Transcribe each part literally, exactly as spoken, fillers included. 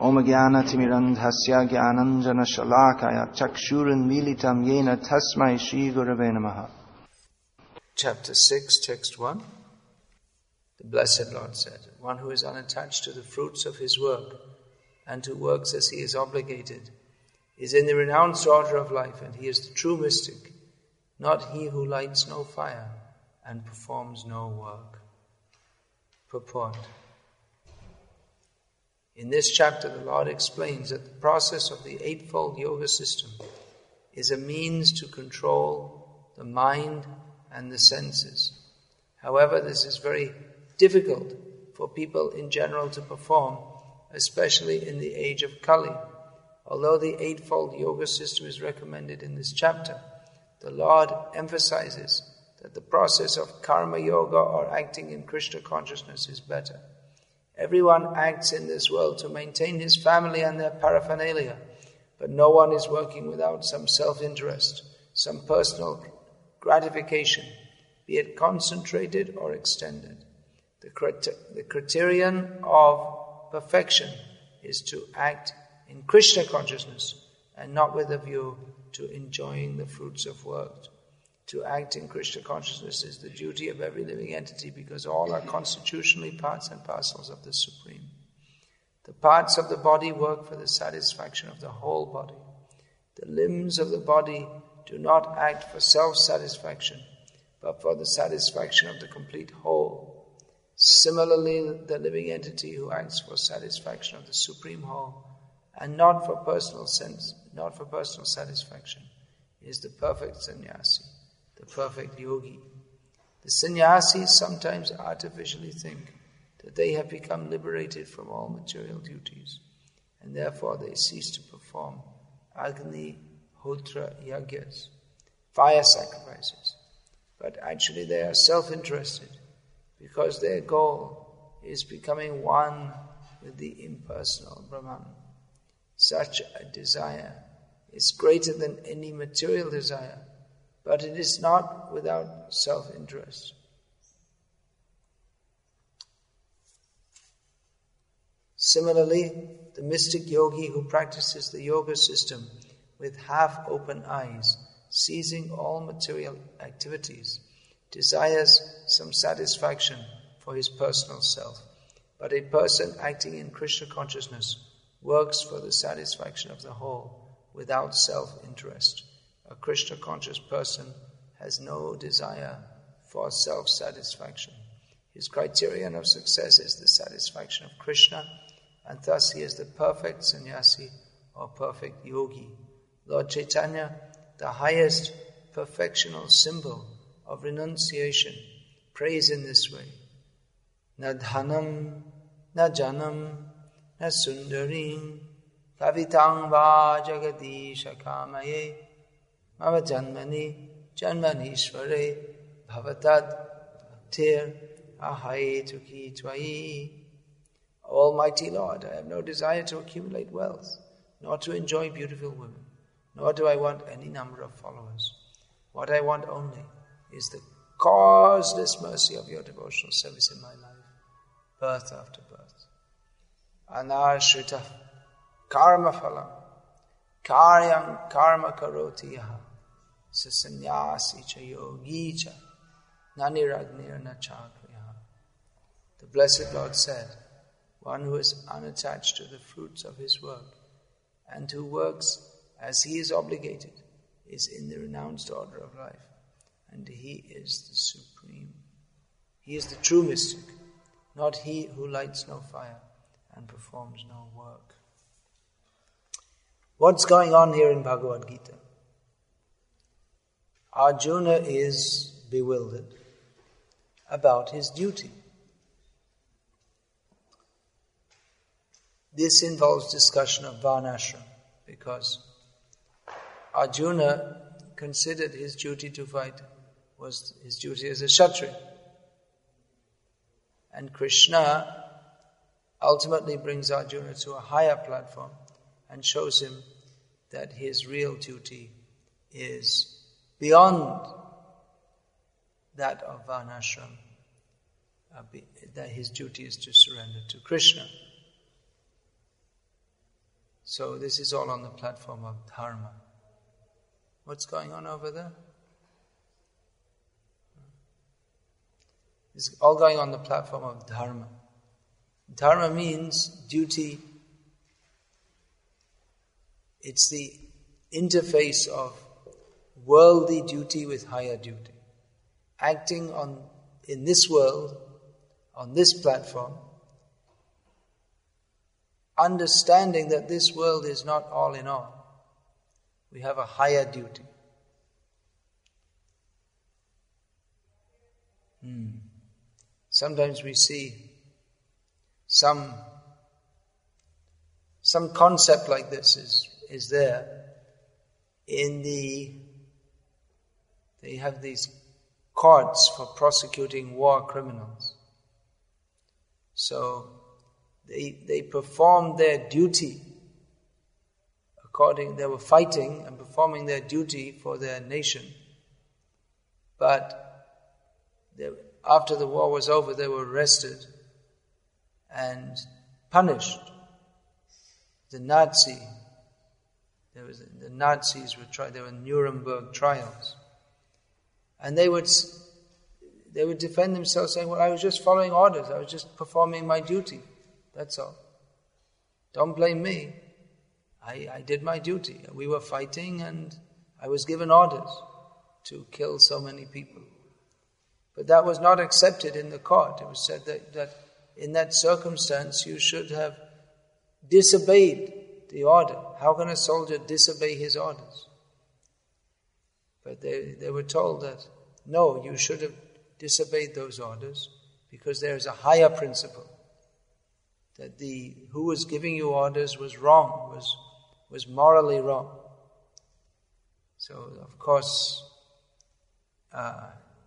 Om Jnana-timirandhasya Jnananjana-shalakaya Chakshuranmilitam Yena Tasmai Shri Gurave Namaha. Chapter six, text one. The Blessed Lord said, one who is unattached to the fruits of his work and who works as he is obligated is in the renounced order of life, and he is the true mystic, not he who lights no fire and performs no work. Purport. In this chapter, the Lord explains that the process of the Eightfold Yoga system is a means to control the mind and the senses. However, this is very difficult for people in general to perform, especially in the age of Kali. Although the Eightfold Yoga system is recommended in this chapter, the Lord emphasizes that the process of Karma Yoga or acting in Krishna consciousness is better. Everyone acts in this world to maintain his family and their paraphernalia, but no one is working without some self-interest, some personal gratification, be it concentrated or extended. The, crit- the criterion of perfection is to act in Krishna consciousness and not with a view to enjoying the fruits of work. To act in Krishna consciousness is the duty of every living entity because all are constitutionally parts and parcels of the Supreme. The parts of the body work for the satisfaction of the whole body. The limbs of the body do not act for self-satisfaction, but for the satisfaction of the complete whole. Similarly, the living entity who acts for satisfaction of the Supreme Whole and not for personal sense, not for personal satisfaction, is the perfect sannyasi, the perfect yogi. The sannyasis sometimes artificially think that they have become liberated from all material duties, and therefore they cease to perform Agni Hotra Yagyas, fire sacrifices. But actually they are self-interested because their goal is becoming one with the impersonal Brahman. Such a desire is greater than any material desire, but it is not without self-interest. Similarly, the mystic yogi who practices the yoga system with half-open eyes, ceasing all material activities, desires some satisfaction for his personal self. But a person acting in Krishna consciousness works for the satisfaction of the whole without self-interest. A Krishna-conscious person has no desire for self-satisfaction. His criterion of success is the satisfaction of Krishna, and thus he is the perfect sannyasi or perfect yogi. Lord Chaitanya, the highest perfectional symbol of renunciation, prays in this way: Na dhanam, na janam, na sundarim, kavitang va jagadisha kamaye, mama janmani, janmanishvare, bhavatad bhaktir ahayetuki tvai. Almighty Lord, I have no desire to accumulate wealth, nor to enjoy beautiful women, nor do I want any number of followers. What I want only is the causeless mercy of your devotional service in my life, birth after birth. Anashrita karma phalam karyam karma karoti yaha sasanyasi cha yogi cha naniragnir na chakriyaha. The Blessed Lord said, one who is unattached to the fruits of his work and who works as he is obligated is in the renounced order of life, and he is the Supreme. He is the true mystic, not he who lights no fire and performs no work. What's going on here in Bhagavad Gita? Arjuna is bewildered about his duty. This involves discussion of Varnashram, because Arjuna considered his duty to fight was his duty as a Kshatriya. And Krishna ultimately brings Arjuna to a higher platform and shows him that his real duty is beyond that of Varnashram, uh, be, that his duty is to surrender to Krishna. So this is all on the platform of dharma. What's going on over there? It's all going on the platform of dharma. Dharma means duty. It's the interface of worldly duty with higher duty. Acting on in this world, on this platform, understanding that this world is not all in all. We have a higher duty. Hmm. Sometimes we see some some concept like this is, is there in the, they have these courts for prosecuting war criminals. So they they performed their duty according, they were fighting and performing their duty for their nation. But they, after the war was over, they were arrested and punished. The Nazi, there was the Nazis were tried. There were Nuremberg trials, and they would they would defend themselves, saying, "Well, I was just following orders. I was just performing my duty. That's all. Don't blame me. I, I did my duty. We were fighting, and I was given orders to kill so many people." But that was not accepted in the court. It was said that, that in that circumstance you should have disobeyed the order. How can a soldier disobey his orders? But they, they were told that, no, you should have disobeyed those orders because there is a higher principle. That the who was giving you orders was wrong, was, was morally wrong. So, of course, uh,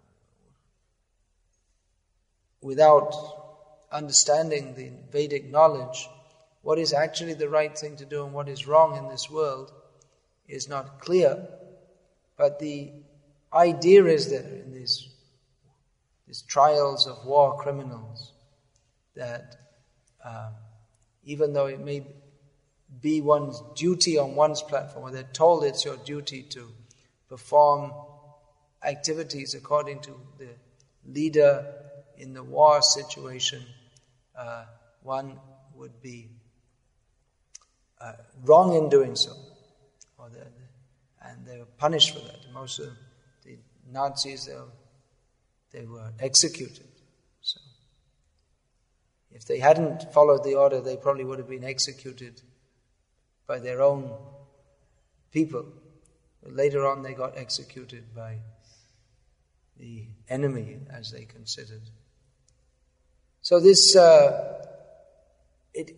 without understanding the Vedic knowledge, what is actually the right thing to do and what is wrong in this world is not clear. But the idea is there in these, these trials of war criminals that uh, even though it may be one's duty on one's platform, or they're told it's your duty to perform activities according to the leader in the war situation, uh, one would be uh, wrong in doing so, or they're, they're, and they were punished for that. Most of the Nazis, they were, they were executed. So, if they hadn't followed the order, they probably would have been executed by their own people. But later on, they got executed by the enemy, as they considered. So this, uh, it,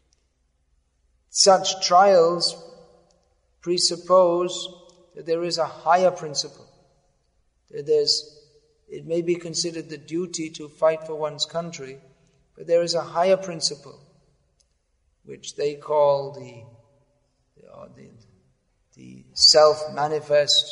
such trials presuppose that there is a higher principle. That there's, it may be considered the duty to fight for one's country, but there is a higher principle, which they call the uh, the, the self-manifest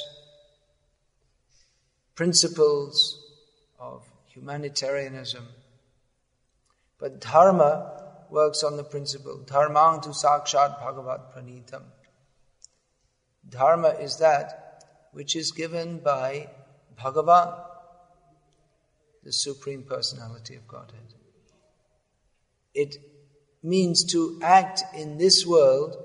principles of humanitarianism. But dharma works on the principle, dharmang tu sakshat bhagavat pranitam. Dharma is that which is given by Bhagavan, the Supreme Personality of Godhead. It means to act in this world,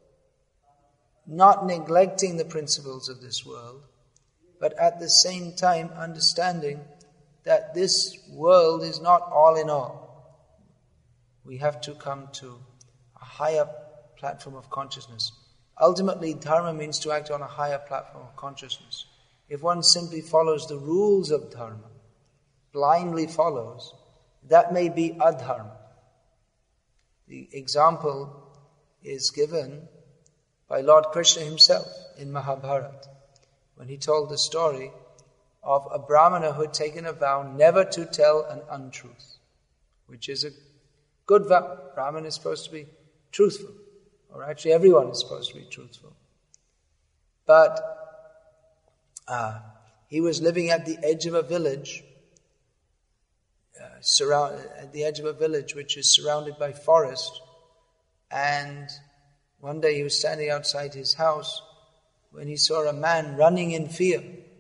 not neglecting the principles of this world, but at the same time understanding that this world is not all in all. We have to come to a higher platform of consciousness. Ultimately, dharma means to act on a higher platform of consciousness. If one simply follows the rules of dharma, blindly follows, that may be adharma. The example is given by Lord Krishna himself in Mahabharata, when he told the story of a brahmana who had taken a vow never to tell an untruth, which is a good vow. Brahman is supposed to be truthful, or actually everyone is supposed to be truthful. But uh, he was living at the edge of a village, uh, surround, at the edge of a village which is surrounded by forest, and One day he was standing outside his house when he saw a man running in fear.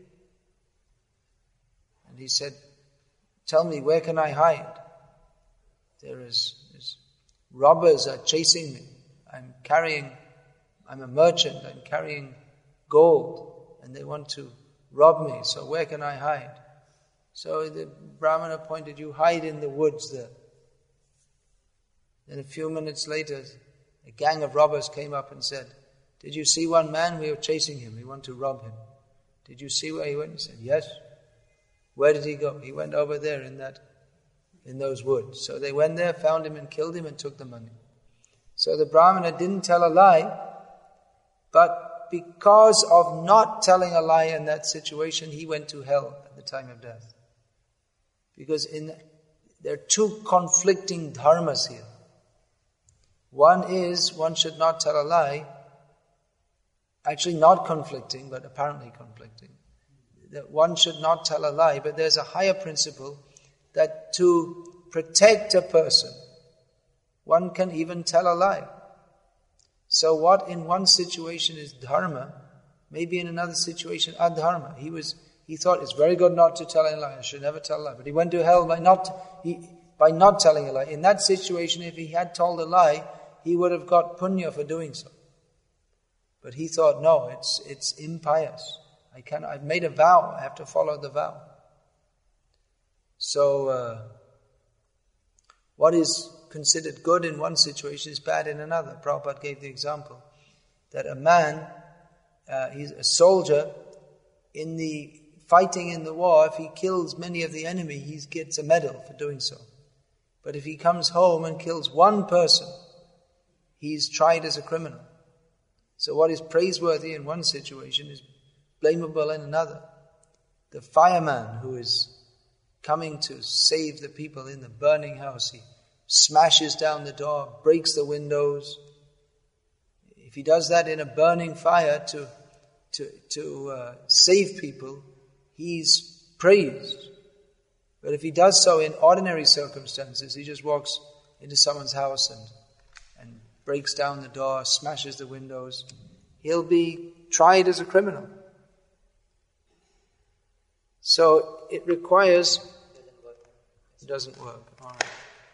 And he said, "Tell me, where can I hide? There is, is robbers are chasing me. I'm carrying, I'm a merchant, I'm carrying gold, and they want to rob me, so where can I hide?" So the Brahmana pointed, "You hide in the woods there." Then a few minutes later, a gang of robbers came up and said, "Did you see one man? We were chasing him. We want to rob him. Did you see where he went?" He said, "Yes." "Where did he go?" "He went over there in that, in those woods." So they went there, found him and killed him and took the money. So the Brahmana didn't tell a lie, but because of not telling a lie in that situation, he went to hell at the time of death. Because in there are two conflicting dharmas here. One is one should not tell a lie, actually not conflicting, but apparently conflicting. That one should not tell a lie, but there's a higher principle that to protect a person, one can even tell a lie. So what in one situation is dharma, maybe in another situation adharma. He was, he thought it's very good not to tell a lie, I should never tell a lie. But he went to hell by not, he, by not telling a lie. In that situation, if he had told a lie, he would have got punya for doing so. But he thought, no, it's it's impious. I can, I've made a vow, I have to follow the vow. So, uh, what is considered good in one situation is bad in another. Prabhupada gave the example that a man, uh, he's a soldier, in the fighting in the war, if he kills many of the enemy, he gets a medal for doing so. But if he comes home and kills one person, he's tried as a criminal. So what is praiseworthy in one situation is blamable in another. The fireman who is coming to save the people in the burning house, he smashes down the door, breaks the windows. If he does that in a burning fire to to to uh, save people, he's praised. But if he does so in ordinary circumstances, he just walks into someone's house and and breaks down the door, smashes the windows, he'll be tried as a criminal. So it requires... It doesn't work. All right.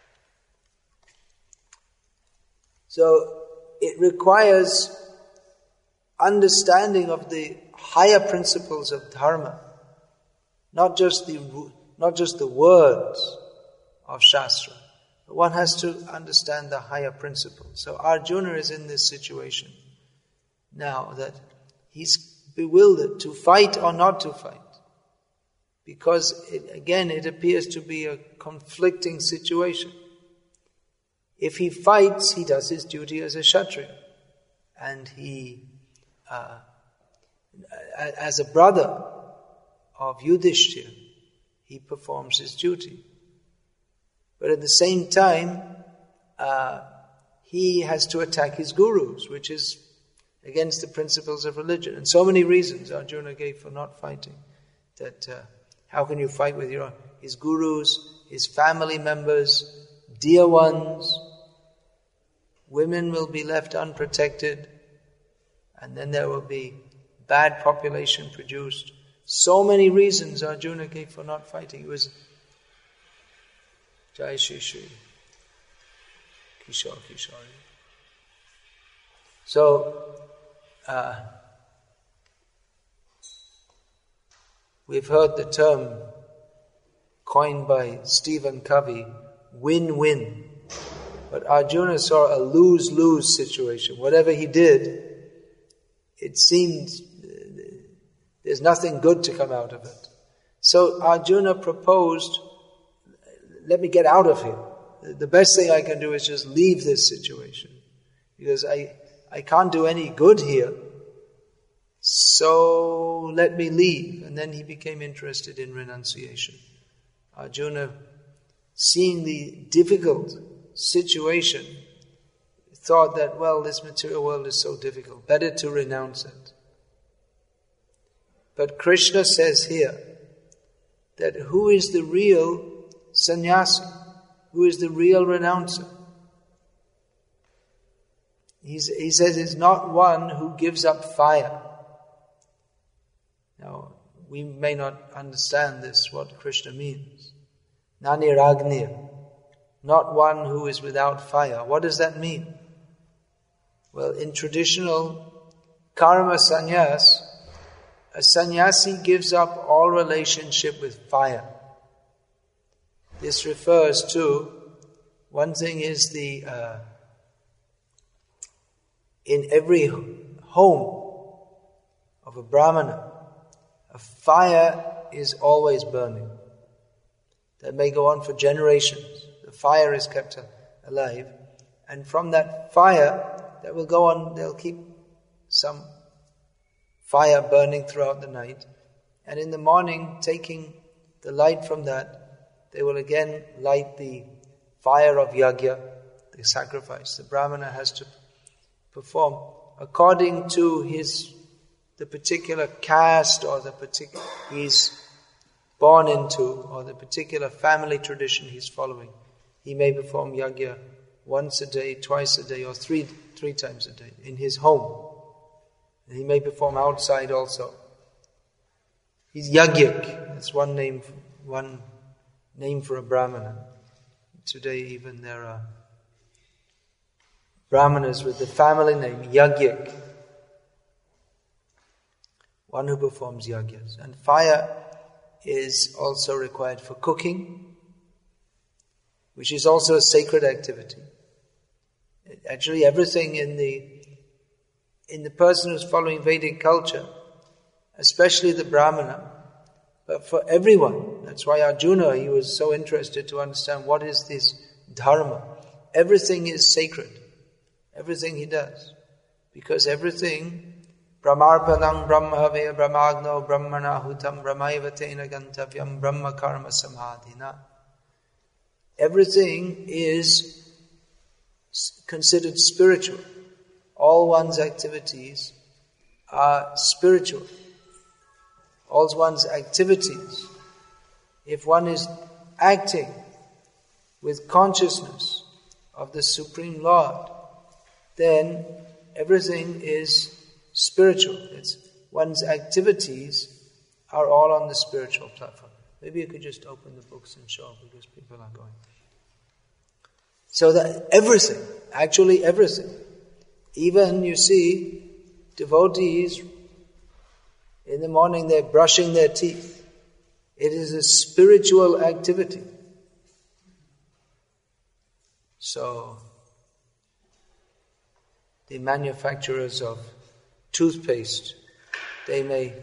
So it requires understanding of the higher principles of dharma, not just the not just the words of Shastra, but one has to understand the higher principles. So Arjuna is in this situation now that he's bewildered to fight or not to fight, because it, again it appears to be a conflicting situation. If he fights, he does his duty as a Kshatriya, and he, uh, as a brother of Yudhishthira, he performs his duty. But at the same time, uh, he has to attack his gurus, which is against the principles of religion. And so many reasons Arjuna gave for not fighting. That uh, how can you fight with your his gurus, his family members, dear ones? Women will be left unprotected, and then there will be bad population produced. So many reasons Arjuna gave for not fighting. It was Jai Shri Shri Kishore Kishore. So, uh, we've heard the term coined by Stephen Covey, win-win. But Arjuna saw a lose-lose situation. Whatever he did, it seemed there's nothing good to come out of it. So Arjuna proposed, let me get out of here. The best thing I can do is just leave this situation, because I, I can't do any good here. So let me leave. And then he became interested in renunciation. Arjuna, seeing the difficult situation, thought that, well, this material world is so difficult, better to renounce it. But Krishna says here that who is the real sannyasi? Who is the real renouncer? he's, he says it's not one who gives up fire. Now, we may not understand this, what Krishna means. Naniragnir, not one who is without fire. What does that mean? Well, in traditional karma sannyas, a sannyasi gives up all relationship with fire. This refers to, one thing is the, uh, in every home of a brahmana, a fire is always burning. That may go on for generations. The fire is kept alive. And from that fire, that will go on, they'll keep some fire burning throughout the night. And in the morning, taking the light from that, they will again light the fire of yajna, the sacrifice. The brahmana has to perform according to his, the particular caste or the particular he's born into, or the particular family tradition he's following. He may perform yajna once a day, twice a day, or three three times a day in his home. And he may perform outside also. He's yajnik. That's one name, for, one name for a brahmana. Today even there are brahmanas with the family name yajnik. One who performs yajnas. And fire is also required for cooking, which is also a sacred activity. Actually, everything in the in the person who's following Vedic culture, especially the brahmana, but for everyone. That's why Arjuna, he was so interested to understand what is this dharma. Everything is sacred. Everything he does. Because everything, brahmarpanam brahmave brahmagno brahmana hutam brahmaiva tena gantavyam brahma karma samadhina. Everything is considered spiritual. All one's activities are spiritual. All one's activities, if one is acting with consciousness of the Supreme Lord, then everything is spiritual. It's one's activities are all on the spiritual platform. Maybe you could just open the books and show, because people are going. So that everything, actually everything, even you see devotees, in the morning they're brushing their teeth. It is a spiritual activity. So, the manufacturers of toothpaste, they may,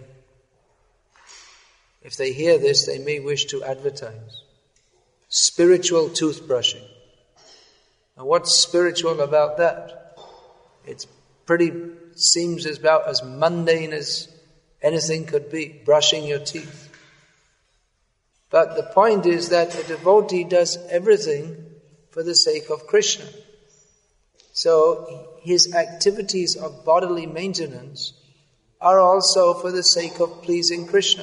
if they hear this, they may wish to advertise spiritual toothbrushing. And what's spiritual about that? It's pretty, seems about as mundane as anything could be, brushing your teeth. But the point is that a devotee does everything for the sake of Krishna. So his activities of bodily maintenance are also for the sake of pleasing Krishna.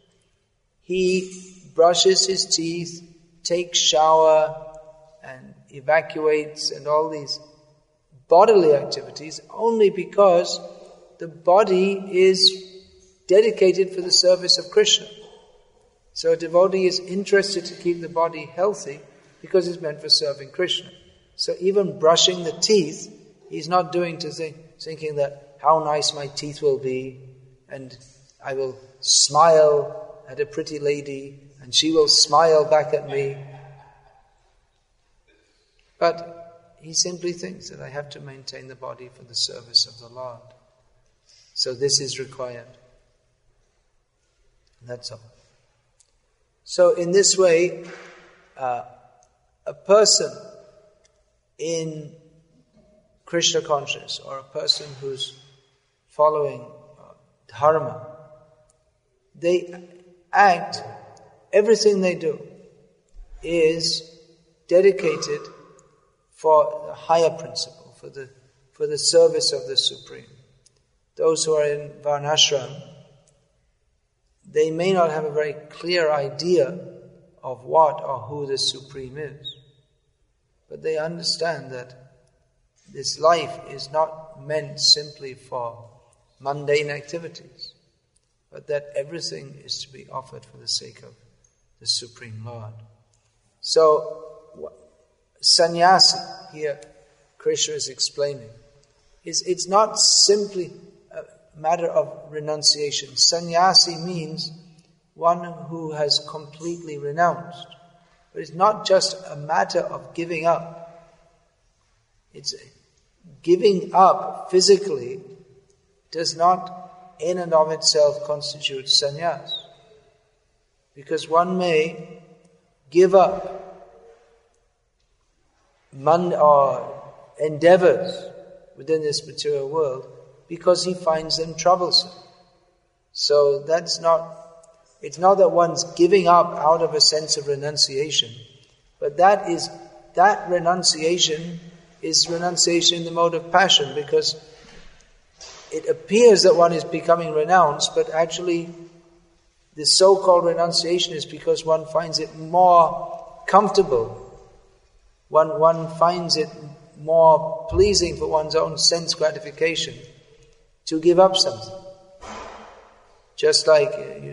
He brushes his teeth, takes shower, and evacuates, and all these bodily activities only because the body is dedicated for the service of Krishna. So a devotee is interested to keep the body healthy because it's meant for serving Krishna. So even brushing the teeth, he's not doing to think, thinking that how nice my teeth will be, and I will smile at a pretty lady and she will smile back at me. But he simply thinks that I have to maintain the body for the service of the Lord. So this is required. That's all. So in this way, uh, a person in Krishna consciousness, or a person who's following uh, dharma, they act, everything they do is dedicated for the higher principle, for the for the service of the Supreme. Those who are in Varnashram, they may not have a very clear idea of what or who the Supreme is, but they understand that this life is not meant simply for mundane activities, but that everything is to be offered for the sake of the Supreme Lord. So, sannyasi, here Krishna is explaining, is it's not simply a matter of renunciation. Sannyasi means one who has completely renounced. But it's not just a matter of giving up. It's giving up physically does not in and of itself constitute sannyas. Because one may give up man or endeavors within this material world because he finds them troublesome. So that's not, it's not that one's giving up out of a sense of renunciation, but that is, that renunciation is renunciation in the mode of passion, because it appears that one is becoming renounced, but actually the so-called renunciation is because one finds it more comfortable. One, one finds it more pleasing for one's own sense gratification to give up something. Just like you,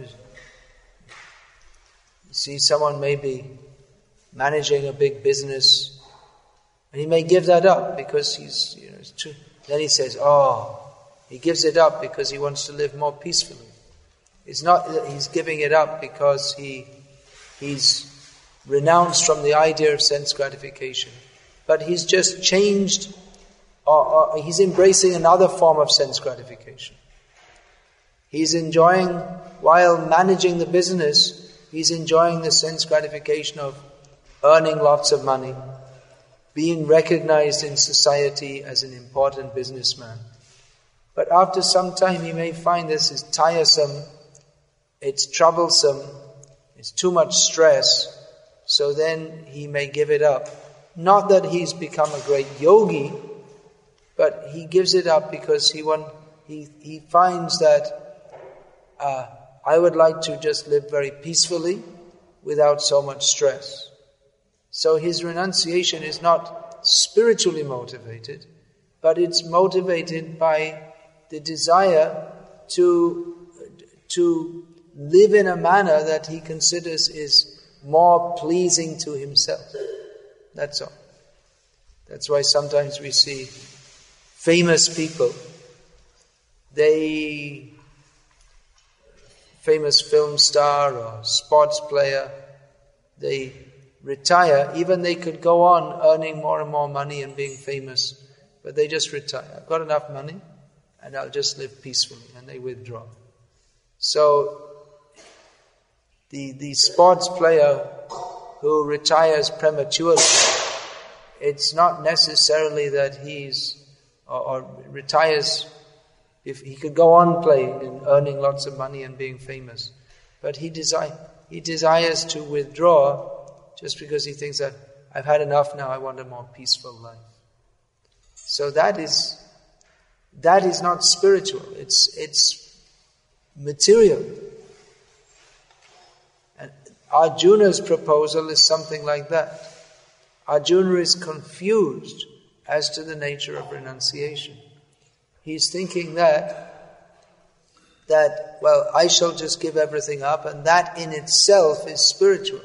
you see someone may be managing a big business, and he may give that up because he's, you know, it's true. Then he says, oh, he gives it up because he wants to live more peacefully. It's not that he's giving it up because he he's renounced from the idea of sense gratification, but he's just changed, or, or he's embracing another form of sense gratification. He's enjoying, while managing the business, he's enjoying the sense gratification of earning lots of money, being recognized in society as an important businessman. But after some time he may find this is tiresome, it's troublesome, it's too much stress, so then he may give it up. Not that he's become a great yogi, but he gives it up because he want, he, he finds that uh, I would like to just live very peacefully without so much stress. So his renunciation is not spiritually motivated, but it's motivated by the desire to, to live in a manner that he considers is more pleasing to himself. That's all. That's why sometimes we see famous people, they, famous film star or sports player, they retire, even they could go on earning more and more money and being famous, but they just retire. I've got enough money and I'll just live peacefully, and they withdraw. So the the sports player who retires prematurely, it's not necessarily that he's, or, or retires, if he could go on playing and earning lots of money and being famous, but he desire he desires to withdraw just because he thinks that I've had enough now, I want a more peaceful life. So that is that is not spiritual, it's it's material. And Arjuna's proposal is something like that. Arjuna is confused as to the nature of renunciation. He's thinking that, that, well, I shall just give everything up, and that in itself is spiritual.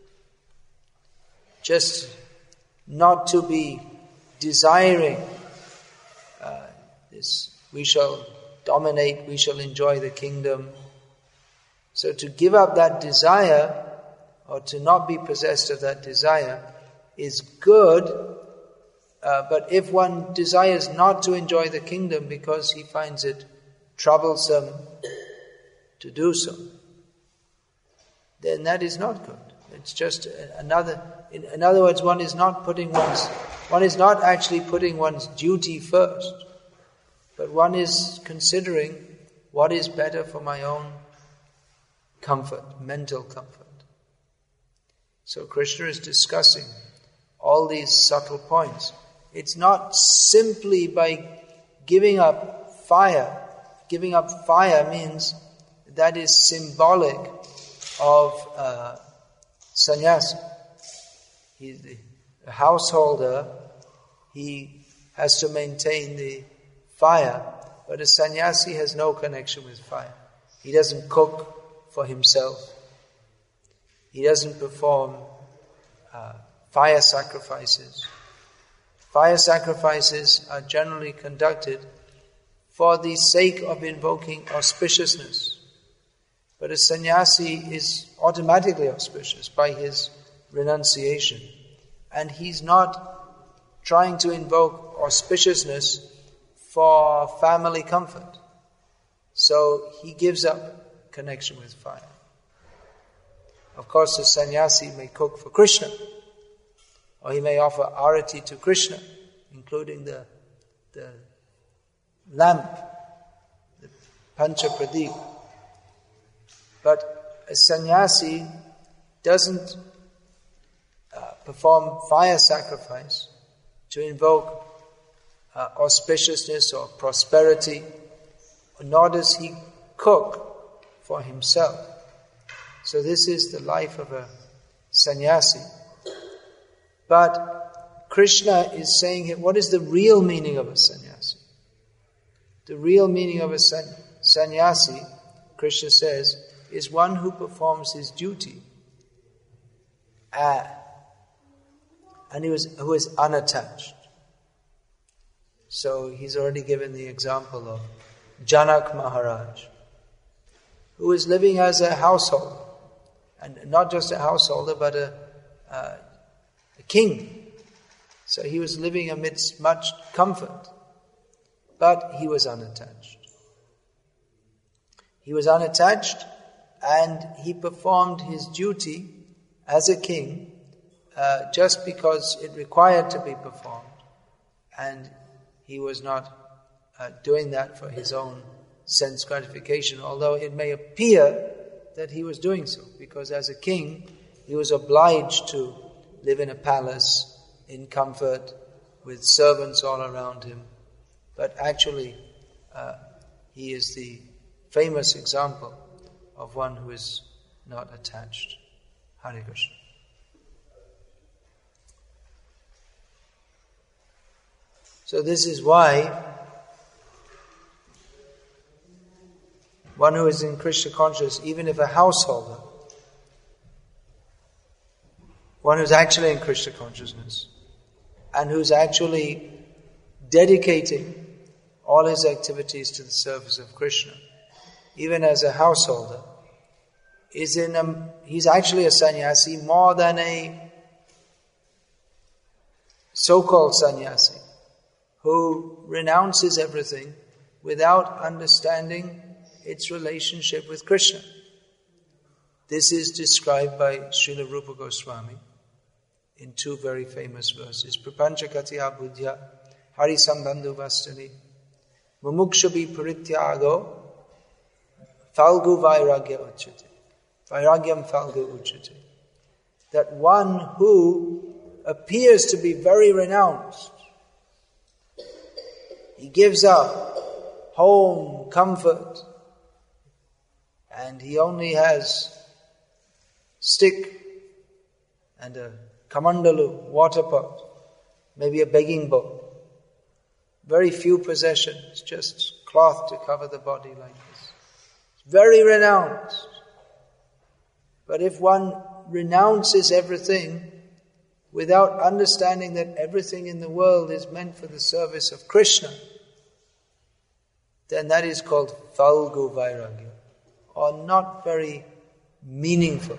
Just not to be desiring uh, this, we shall dominate, we shall enjoy the kingdom. So to give up that desire, or to not be possessed of that desire, is good, uh, but if one desires not to enjoy the kingdom because he finds it troublesome to do so, then that is not good. It's just another, in, in other words, one is not putting one's, one is not actually putting one's duty first, but one is considering what is better for my own comfort, mental comfort. So Krishna is discussing all these subtle points. It's not simply by giving up fire. Giving up fire means that is symbolic of uh, sannyasa. He's the householder, he has to maintain the fire, but a sannyasi has no connection with fire. He doesn't cook for himself. He doesn't perform uh, fire sacrifices. Fire sacrifices are generally conducted for the sake of invoking auspiciousness. But a sannyasi is automatically auspicious by his renunciation. And he's not trying to invoke auspiciousness for family comfort. So he gives up connection with fire. Of course, the sannyasi may cook for Krishna, or he may offer arati to Krishna, including the, the lamp, the pancha pradeep. But a sannyasi doesn't uh, perform fire sacrifice to invoke uh, auspiciousness or prosperity, nor does he cook for himself. So this is the life of a sannyasi. But Krishna is saying here, what is the real meaning of a sannyasi? The real meaning of a san- sannyasi, Krishna says, is one who performs his duty uh, and he was, who is unattached. So he's already given the example of Janak Maharaj, who is living as a householder, and not just a householder, but a, uh, a king. So he was living amidst much comfort, but he was unattached. He was unattached, and he performed his duty as a king uh, just because it required to be performed, and he was not uh, doing that for his own sense gratification, although it may appear that he was doing so, because as a king, he was obliged to live in a palace, in comfort, with servants all around him. But actually, uh, he is the famous example of one who is not attached. Hare Krishna. So this is why one who is in Krishna consciousness, even if a householder, one who's actually in Krishna consciousness, and who's actually dedicating all his activities to the service of Krishna, even as a householder, is in a, he's actually a sannyasi more than a so-called sannyasi who renounces everything without understanding its relationship with Krishna. This is described by Srila Rupa Goswami in two very famous verses. Prapancha katya buddhya hari sambandhu vastani mumukshabi parityago falgu vairagya uchate. Vairagyam falgu uchate. That one who appears to be very renounced, he gives up home, comfort, and he only has stick and a kamandalu, water pot, maybe a begging bowl. Very few possessions, just cloth to cover the body like this. Very renounced. But if one renounces everything without understanding that everything in the world is meant for the service of Krishna, then that is called Falgu Vairagya, or not very meaningful.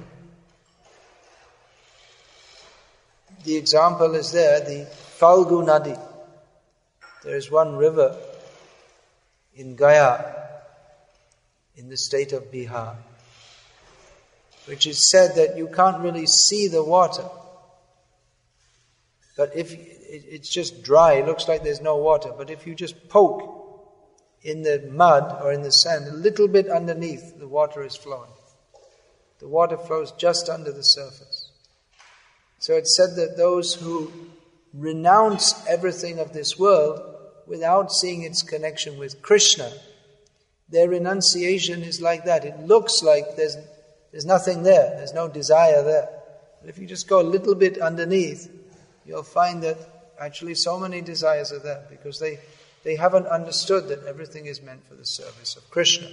The example is there, the Falgu Nadi. There is one river in Gaya, in the state of Bihar, which is said that you can't really see the water. But if it's just dry, it looks like there's no water. But if you just poke in the mud or in the sand, a little bit underneath, the water is flowing. The water flows just under the surface. So it's said that those who renounce everything of this world without seeing its connection with Krishna, their renunciation is like that. It looks like there's there's nothing there, there's no desire there. But if you just go a little bit underneath, you'll find that actually so many desires are there because they, they haven't understood that everything is meant for the service of Krishna.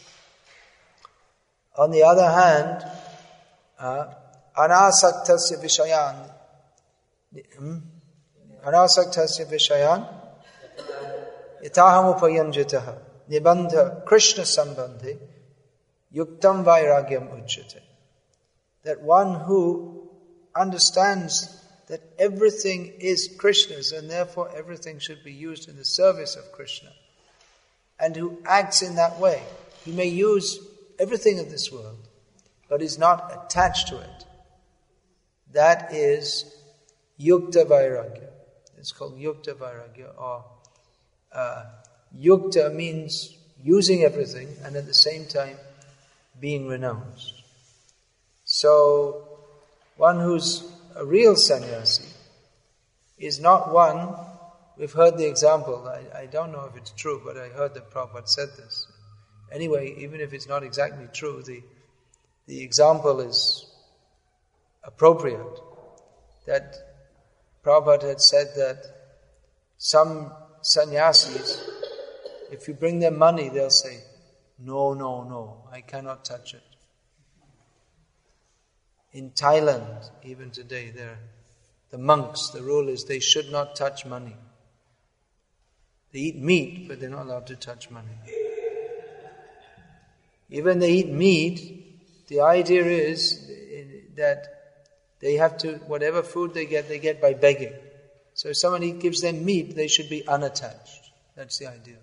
On the other hand, uh, anasaktasya vishayan, hmm? anasaktasya vishayan, yataham upayanjitaha, nibandha Krishna sambandhi, yuktam vairagyam uchyate. That one who understands that everything is Krishna's and therefore everything should be used in the service of Krishna, and who acts in that way. He may use everything of this world, but is not attached to it. That is yukta vairagya. It's called yukta vairagya, or uh, yukta means using everything and at the same time being renounced. So, one who's a real sannyasi is not one, we've heard the example, I, I don't know if it's true, but I heard that Prabhupada said this. Anyway, even if it's not exactly true, the, the example is appropriate. That Prabhupada had said that some sannyasis, if you bring them money, they'll say, no, no, no, I cannot touch it. In Thailand, even today, there, the monks, the rule is they should not touch money. They eat meat, but they're not allowed to touch money. Even they eat meat, the idea is that they have to, whatever food they get, they get by begging. So if somebody gives them meat, they should be unattached. That's the idea.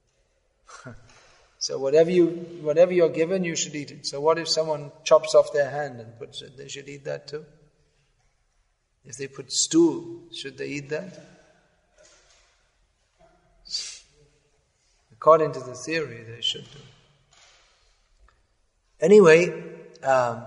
So whatever you, whatever you're given, you should eat it. So what if someone chops off their hand and puts it? They should eat that too. If they put stew, should they eat that? According to the theory, they should do. Anyway, um,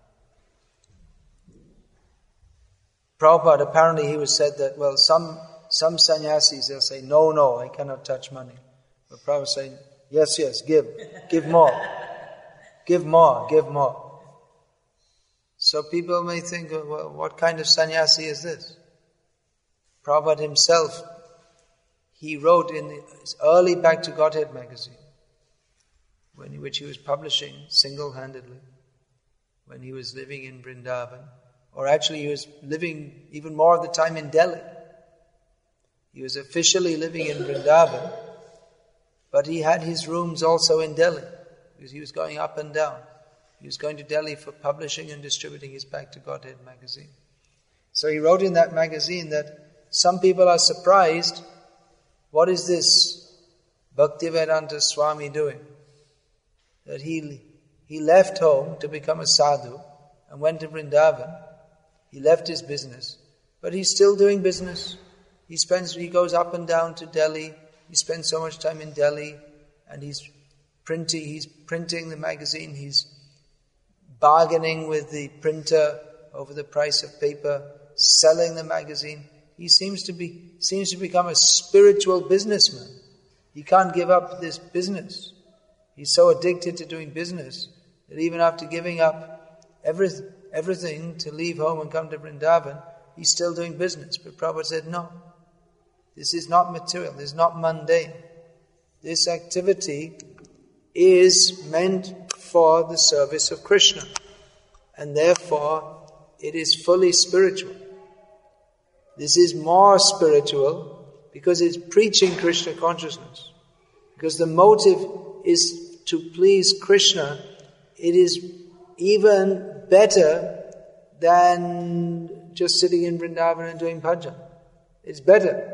Prabhupada, apparently he was said that, well, some some sannyasis, they'll say, no, no, I cannot touch money. But Prabhupada saying, yes, yes, give, give more, give more, give more. So people may think, well, what kind of sannyasi is this? Prabhupada himself, he wrote in his early Back to Godhead magazine, when, which he was publishing single-handedly, when he was living in Vrindavan, or actually he was living even more of the time in Delhi. He was officially living in Vrindavan, but he had his rooms also in Delhi, because he was going up and down. He was going to Delhi for publishing and distributing his Back to Godhead magazine. So he wrote in that magazine that some people are surprised, what is this Bhaktivedanta Swami doing? That he, he left home to become a sadhu and went to Vrindavan. He left his business, but he's still doing business. He spends, he goes up and down to Delhi. He spends so much time in Delhi, and he's printing, he's printing the magazine. He's bargaining with the printer over the price of paper, selling the magazine. He seems to be, seems to become a spiritual businessman. He can't give up this business. He's so addicted to doing business that even after giving up everything, everything to leave home and come to Vrindavan, he's still doing business. But Prabhupada said, no, this is not material, this is not mundane. This activity is meant for the service of Krishna, and therefore it is fully spiritual. This is more spiritual because it's preaching Krishna consciousness. Because the motive is to please Krishna, it is even better than just sitting in Vrindavan and doing bhajan. It's better.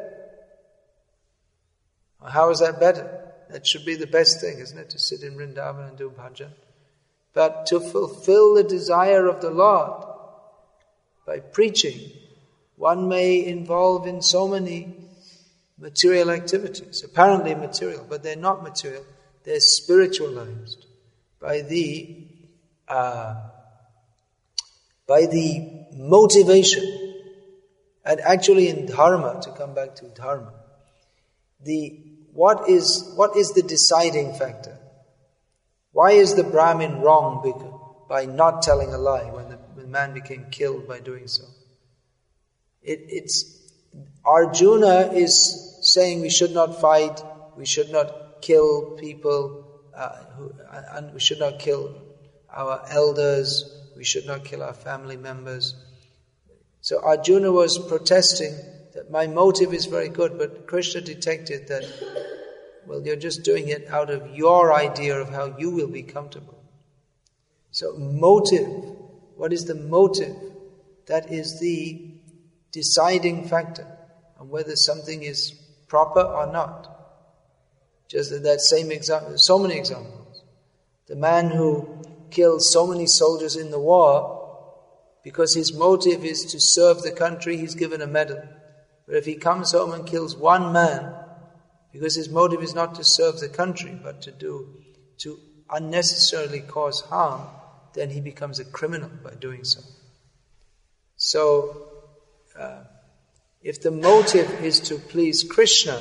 How is that better? That should be the best thing, isn't it? To sit in Vrindavan and do bhajan. But to fulfill the desire of the Lord by preaching, one may involve in so many material activities, apparently material, but they're not material. They're spiritualized by the uh, by the motivation. And actually in dharma, to come back to dharma, the what is what is the deciding factor? Why is the Brahmin wrong because, by not telling a lie when the, when the man became killed by doing so? It, it's Arjuna is saying we should not fight, we should not kill people, uh, who, and we should not kill our elders, we should not kill our family members. So Arjuna was protesting that my motive is very good, but Krishna detected that, well, you're just doing it out of your idea of how you will be comfortable. So motive, what is the motive? That is the deciding factor on whether something is proper or not. Just that same example, so many examples. The man who killed so many soldiers in the war, because his motive is to serve the country, he's given a medal. But if he comes home and kills one man, because his motive is not to serve the country, but to do, to unnecessarily cause harm, then he becomes a criminal by doing so. So, uh, if the motive is to please Krishna,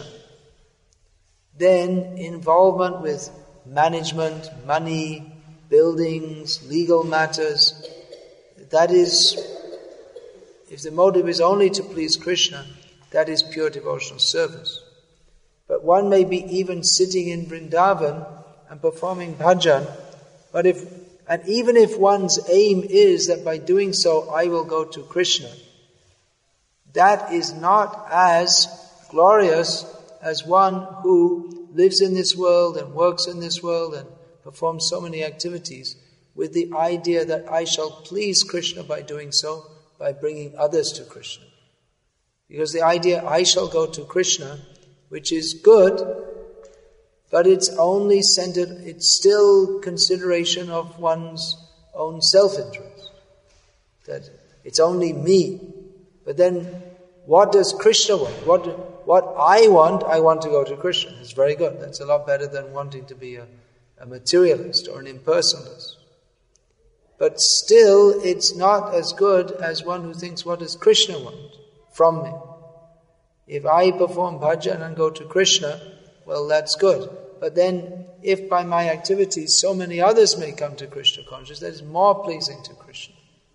then involvement with management, money, buildings, legal matters, that is, if the motive is only to please Krishna, that is pure devotional service. But one may be even sitting in Vrindavan and performing bhajan, but if, and even if one's aim is that by doing so I will go to Krishna, that is not as glorious as one who lives in this world and works in this world and performs so many activities with the idea that I shall please Krishna by doing so, by bringing others to Krishna. Because the idea I shall go to Krishna, which is good, but it's only centered, it's still consideration of one's own self-interest. That it's only me. But then, what does Krishna want? What, what I want, I want to go to Krishna. It's very good. That's a lot better than wanting to be a, a materialist or an impersonalist. But still, it's not as good as one who thinks, what does Krishna want from me? If I perform bhajan and go to Krishna, well, that's good. But then, if by my activities so many others may come to Krishna consciousness, that is more pleasing to Krishna.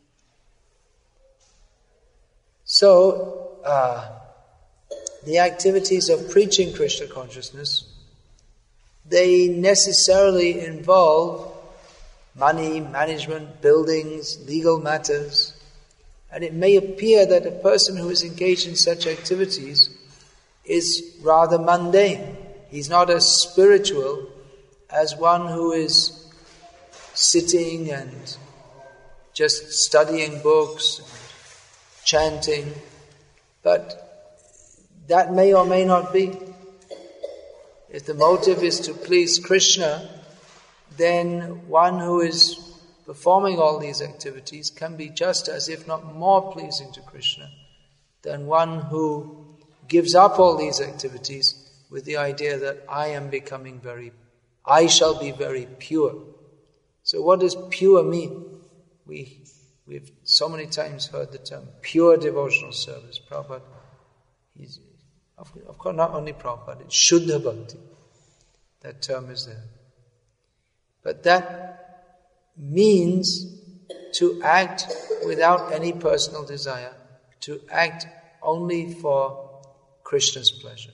So, uh, the activities of preaching Krishna consciousness, they necessarily involve money, management, buildings, legal matters. And it may appear that a person who is engaged in such activities is rather mundane. He's not as spiritual as one who is sitting and just studying books, and chanting. But that may or may not be. If the motive is to please Krishna, then one who is performing all these activities can be just as, if not more pleasing to Krishna than one who gives up all these activities with the idea that I am becoming very, I shall be very pure. So what does pure mean? We, we've so many times heard the term pure devotional service. Prabhupada, he's, of, of course not only Prabhupada, it's Shuddha Bhakti. That term is there. But that means to act without any personal desire, to act only for Krishna's pleasure.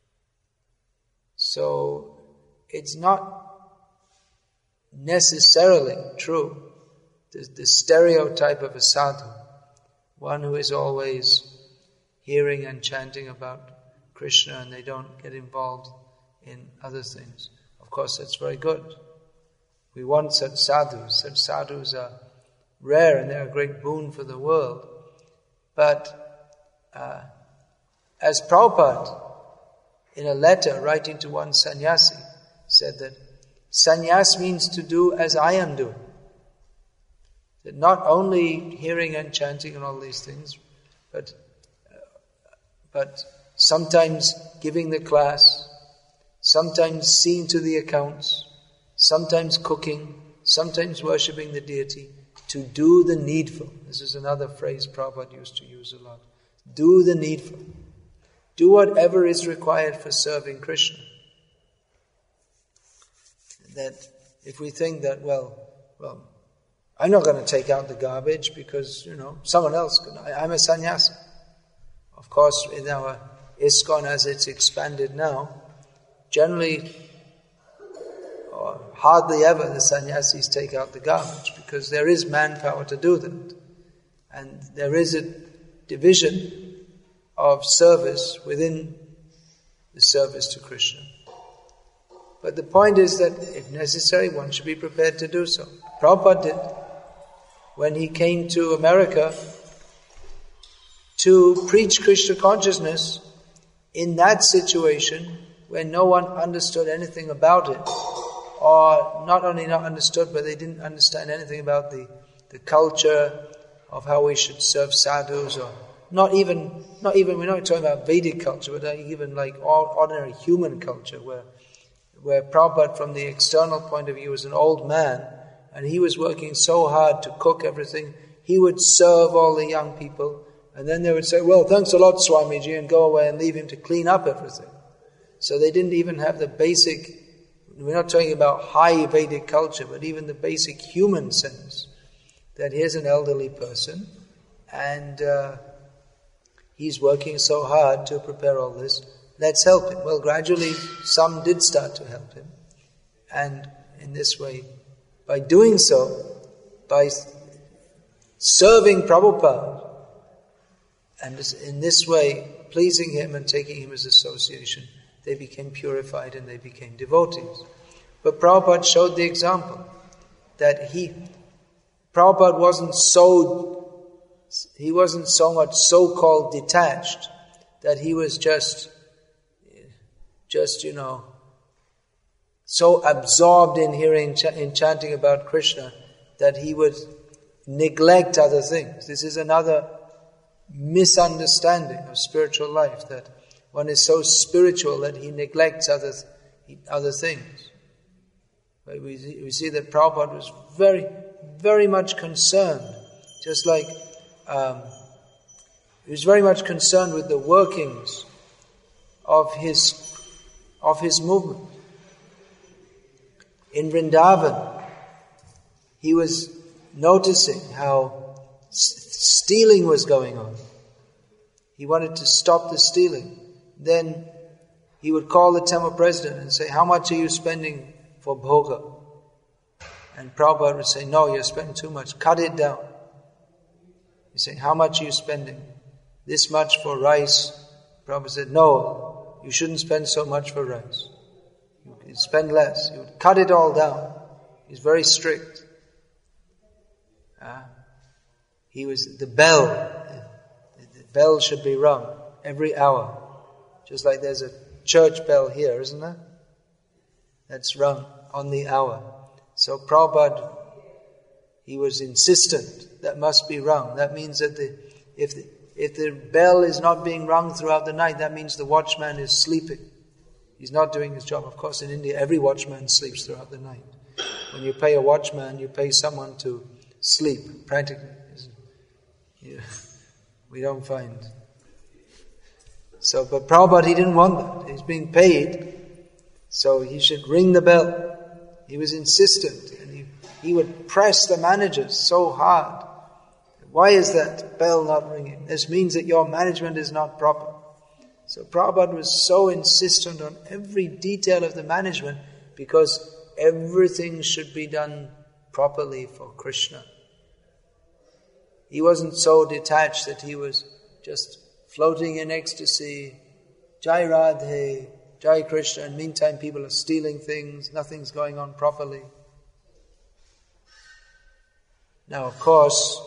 So, it's not necessarily true, the, the stereotype of a sadhu, one who is always hearing and chanting about Krishna and they don't get involved in other things. Of course, that's very good. We want such sadhus. Such sadhus are rare and they're a great boon for the world. But uh, as Prabhupada, in a letter writing to one sannyasi, said that sannyas means to do as I am doing. That not only hearing and chanting and all these things, but uh, but sometimes giving the class, sometimes seeing to the accounts, sometimes cooking, sometimes worshipping the deity, to do the needful. This is another phrase Prabhupada used to use a lot. Do the needful. Do whatever is required for serving Krishna. That if we think that, well, well, I'm not going to take out the garbage because, you know, someone else can. I, I'm a sannyasi. of course, in our ISKCON as it's expanded now, generally, or hardly ever, the sannyasis take out the garbage because there is manpower to do that. And there is a division of service within the service to Krishna. But the point is that if necessary, one should be prepared to do so. Prabhupada did. When he came to America to preach Krishna consciousness in that situation when no one understood anything about it, or not only not understood, but they didn't understand anything about the, the culture of how we should serve sadhus, or not even, not even, we're not talking about Vedic culture, but even like ordinary human culture, where where Prabhupada, from the external point of view, was an old man, and he was working so hard to cook everything. He would serve all the young people, and then they would say, well, thanks a lot, Swamiji, and go away and leave him to clean up everything. So they didn't even have the basic, we're not talking about high Vedic culture, but even the basic human sense, that here's an elderly person, and uh, he's working so hard to prepare all this. Let's help him. Well, gradually some did start to help him. And in this way, by doing so, by serving Prabhupada, and in this way pleasing him and taking him as association, they became purified and they became devotees. But Prabhupada showed the example that he, Prabhupada wasn't so, he wasn't so much so-called detached that he was just Just, you know, so absorbed in hearing, in chanting about Krishna that he would neglect other things. This is another misunderstanding of spiritual life, that one is so spiritual that he neglects other other things. But we see, we see that Prabhupada was very, very much concerned, just like um, he was very much concerned with the workings of his of his movement. In Vrindavan, he was noticing how stealing was going on. He wanted to stop the stealing. Then he would call the temple president and say, how much are you spending for bhoga? And Prabhupada would say, no, you're spending too much, cut it down. He's saying, how much are you spending? This much for rice. Prabhupada said, no, you shouldn't spend so much for rice. You can spend less. You would cut it all down. He's very strict. Uh, he was the bell. The bell should be rung every hour. Just like there's a church bell here, isn't there? That's rung on the hour. So Prabhupada, he was insistent that must be rung. That means that the, if the, if the bell is not being rung throughout the night, that means the watchman is sleeping. He's not doing his job. Of course, in India, every watchman sleeps throughout the night. When you pay a watchman, you pay someone to sleep, practically. Yeah. We don't find. So, but Prabhupada, he didn't want that. He's being paid, so he should ring the bell. He was insistent, and he, he would press the managers so hard. Why is that bell not ringing? This means that your management is not proper. So Prabhupada was so insistent on every detail of the management because everything should be done properly for Krishna. He wasn't so detached that he was just floating in ecstasy, Jai Radhe, Jai Krishna, and meantime people are stealing things, nothing's going on properly. Now, of course,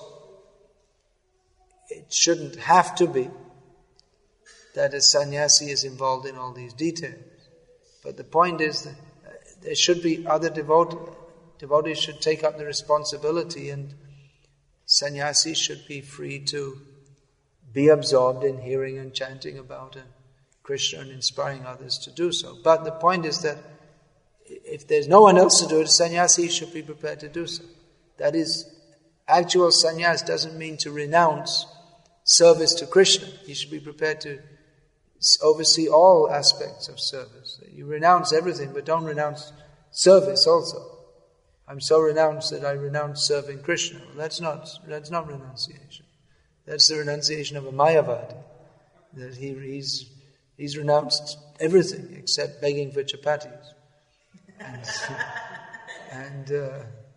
it shouldn't have to be that a sannyasi is involved in all these details. But the point is that there should be other devotees, devotees should take up the responsibility, and sannyasis should be free to be absorbed in hearing and chanting about Krishna and inspiring others to do so. But the point is that if there's no one else to do it, a sannyasi should be prepared to do so. That is, actual sannyas doesn't mean to renounce service to Krishna. You should be prepared to oversee all aspects of service. You renounce everything, but don't renounce service also. I'm so renounced that I renounce serving Krishna. Well, that's not that's not renunciation. That's the renunciation of a Mayavadi. that he, he's he's renounced everything except begging for chapatis. And, and uh,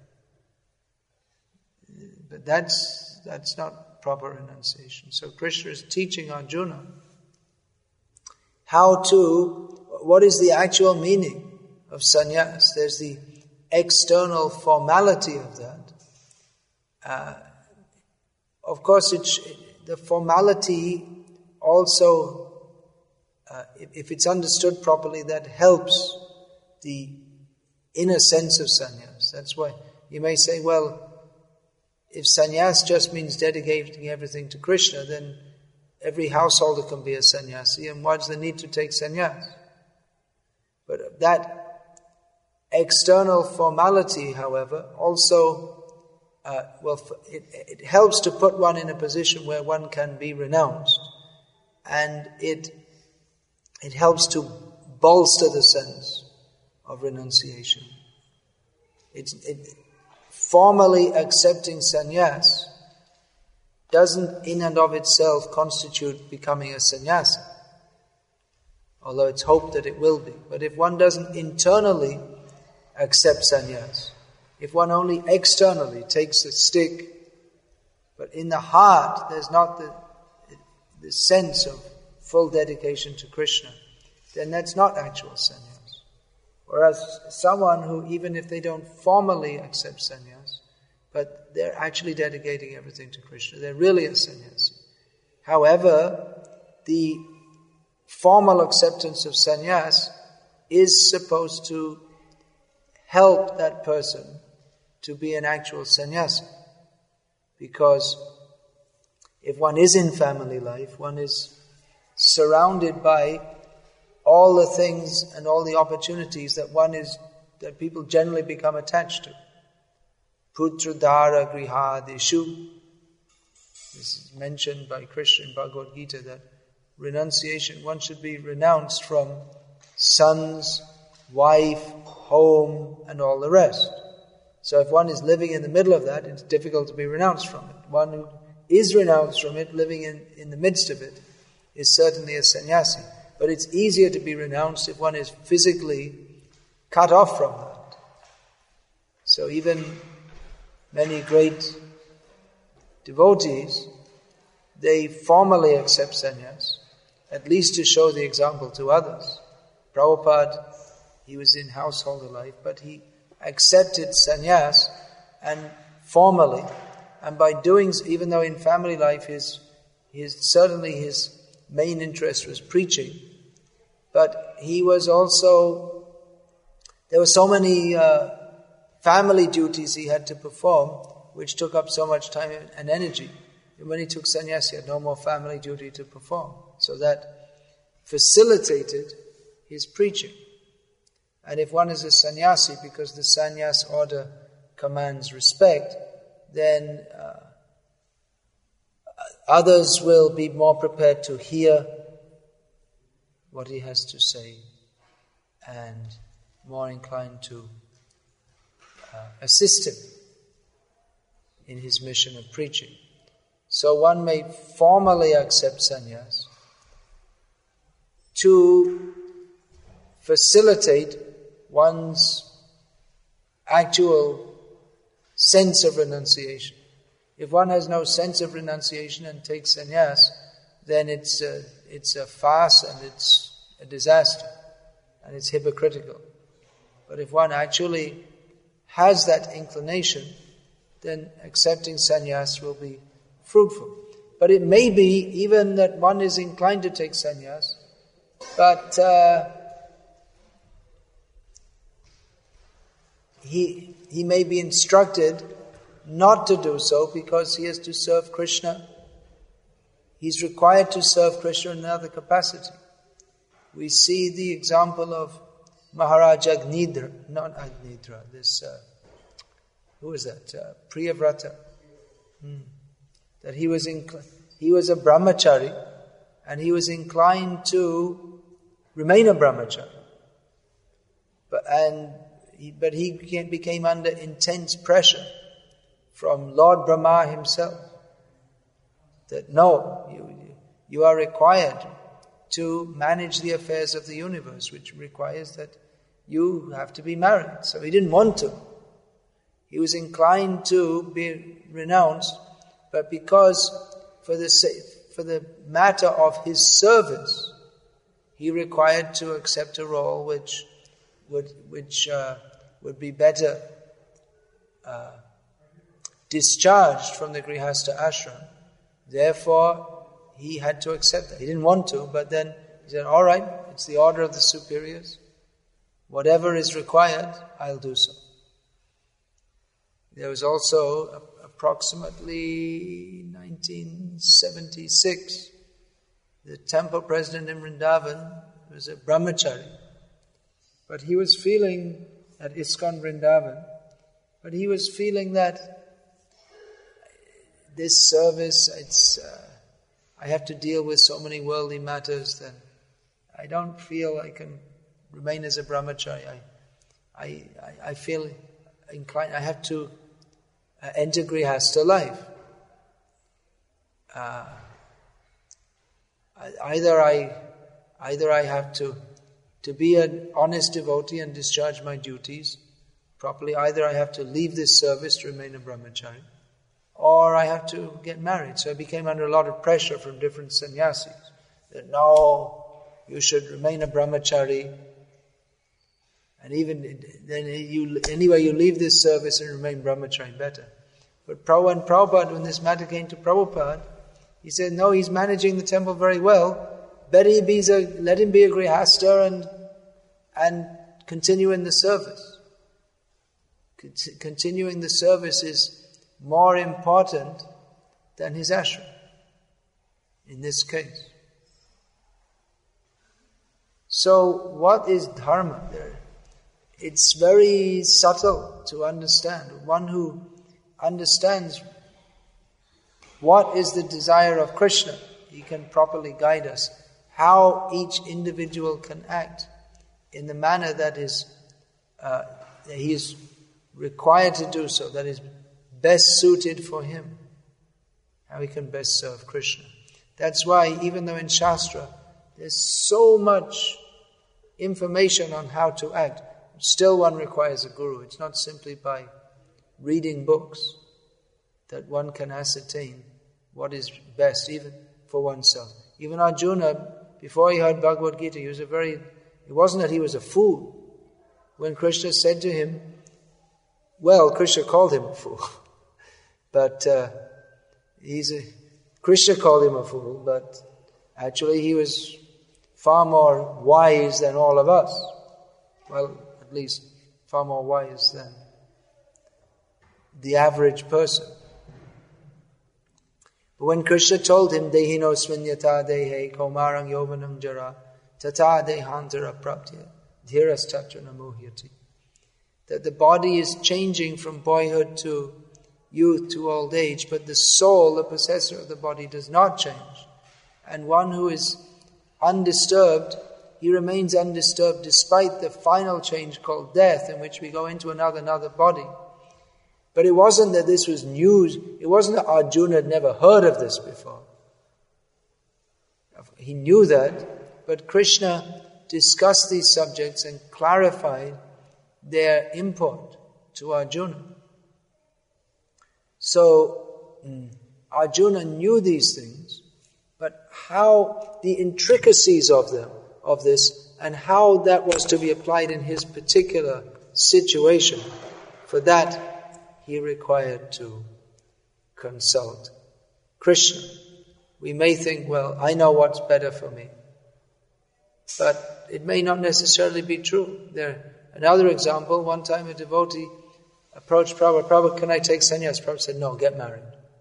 but that's that's not proper renunciation. So Krishna is teaching Arjuna how to, what is the actual meaning of sannyas. There's the external formality of that. Uh, of course, it's, the formality also, uh, if, if it's understood properly, that helps the inner sense of sannyas. That's why you may say, well, if sannyas just means dedicating everything to Krishna, then every householder can be a sannyasi, and what's the need to take sannyas? But that external formality, however, also, uh, well, it, it helps to put one in a position where one can be renounced, and it it helps to bolster the sense of renunciation. It's it, formally accepting sannyas doesn't in and of itself constitute becoming a sannyasi, although it's hoped that it will be. But if one doesn't internally accept sannyas, if one only externally takes a stick, but in the heart there's not the, the sense of full dedication to Krishna, then that's not actual sannyas. Whereas someone who, even if they don't formally accept sannyas, but they're actually dedicating everything to Krishna, they're really a sannyasi. However, the formal acceptance of sannyas is supposed to help that person to be an actual sannyasi. Because if one is in family life, one is surrounded by all the things and all the opportunities that one is, that people generally become attached to. Putra dara grihadeshu. This is mentioned by Krishna in Bhagavad Gita, that renunciation, one should be renounced from sons, wife, home, and all the rest. So if one is living in the middle of that, it's difficult to be renounced from it. One who is renounced from it, living in, in the midst of it, is certainly a sannyasi. But it's easier to be renounced if one is physically cut off from that. So even many great devotees, they formally accept sannyas, at least to show the example to others. Prabhupada, he was in householder life, but he accepted sannyas and formally, and by doing, even though in family life his, his certainly his main interest was preaching, but he was also, there were so many uh, family duties he had to perform, which took up so much time and energy. And when he took sannyas, he had no more family duty to perform. So that facilitated his preaching. And if one is a sannyasi, because the sannyas order commands respect, then uh, others will be more prepared to hear what he has to say and more inclined to uh, assist him in his mission of preaching. So one may formally accept sannyas to facilitate one's actual sense of renunciation. If one has no sense of renunciation and takes sannyas, then it's a, it's a farce and it's a disaster and it's hypocritical. But if one actually has that inclination, then accepting sannyas will be fruitful. But it may be even that one is inclined to take sannyas, but uh, he he may be instructed not to do so because he has to serve Krishna. He's required to serve Krishna in another capacity. We see the example of Maharaj Agnidra, not Agnidra, this, uh, who is that? Uh, Priyavrata. Hmm. That he was incl- he was a brahmachari and he was inclined to remain a brahmachari. But, and he, but he became, became under intense pressure from Lord Brahma himself. That no, you, you are required to manage the affairs of the universe, which requires that you have to be married. So he didn't want to. He was inclined to be renounced, but because for the for the matter of his service, he required to accept a role which would which uh, would be better uh, discharged from the Grihastha ashram. Therefore, he had to accept that. He didn't want to, but then he said, all right, it's the order of the superiors. Whatever is required, I'll do so. There was also approximately nineteen seventy-six, the temple president in Vrindavan was a brahmachari. But he was feeling, at ISKCON Vrindavan, but he was feeling that this service, it's, uh, I have to deal with so many worldly matters that I don't feel I can remain as a brahmachari. I, I, I, I feel inclined, I have to uh, enter Grihastha life. Uh, either I, either I have to, to be an honest devotee and discharge my duties properly, either I have to leave this service to remain a brahmachari, or I have to get married. So I became under a lot of pressure from different sannyasis that no, you should remain a brahmachari, and even then you anyway you leave this service and remain brahmachari better. But Prabhupada, Prabhupada, when this matter came to Prabhupada, he said, no, he's managing the temple very well. Better he be a, let him be a grihastha and and continue in the service. Continuing the service is more important than his ashram in this case. So what is dharma there? It's very subtle to understand. One who understands what is the desire of Krishna, he can properly guide us. How each individual can act in the manner that is uh, that he is required to do so, that is best suited for him. How he can best serve Krishna. That's why even though in Shastra there's so much information on how to act, still one requires a guru. It's not simply by reading books that one can ascertain what is best even for oneself. Even Arjuna, before he heard Bhagavad Gita, he was a very, it wasn't that he was a fool. When Krishna said to him, well, Krishna called him a fool, but uh, he's a, Krishna called him a fool, but actually he was far more wise than all of us. Well, at least far more wise than the average person. But when Krishna told him, Dehino svinyata dehe kaumarang yovanam jara tata dehantara praptya dhiras tatra namuhyati, that the body is changing from boyhood to youth to old age, but the soul, the possessor of the body, does not change. And one who is undisturbed, he remains undisturbed despite the final change called death, in which we go into another another body. But it wasn't that this was news. It wasn't that Arjuna had never heard of this before. He knew that, but Krishna discussed these subjects and clarified their import to Arjuna. So Arjuna knew these things, but how the intricacies of them, of this, and how that was to be applied in his particular situation, for that he required to consult Krishna. We may think, well, I know what's better for me, but it may not necessarily be true. There, another example, one time a devotee approached Prabhupada, Prabhupada, can I take sannyas? Prabhupada said, no, get married.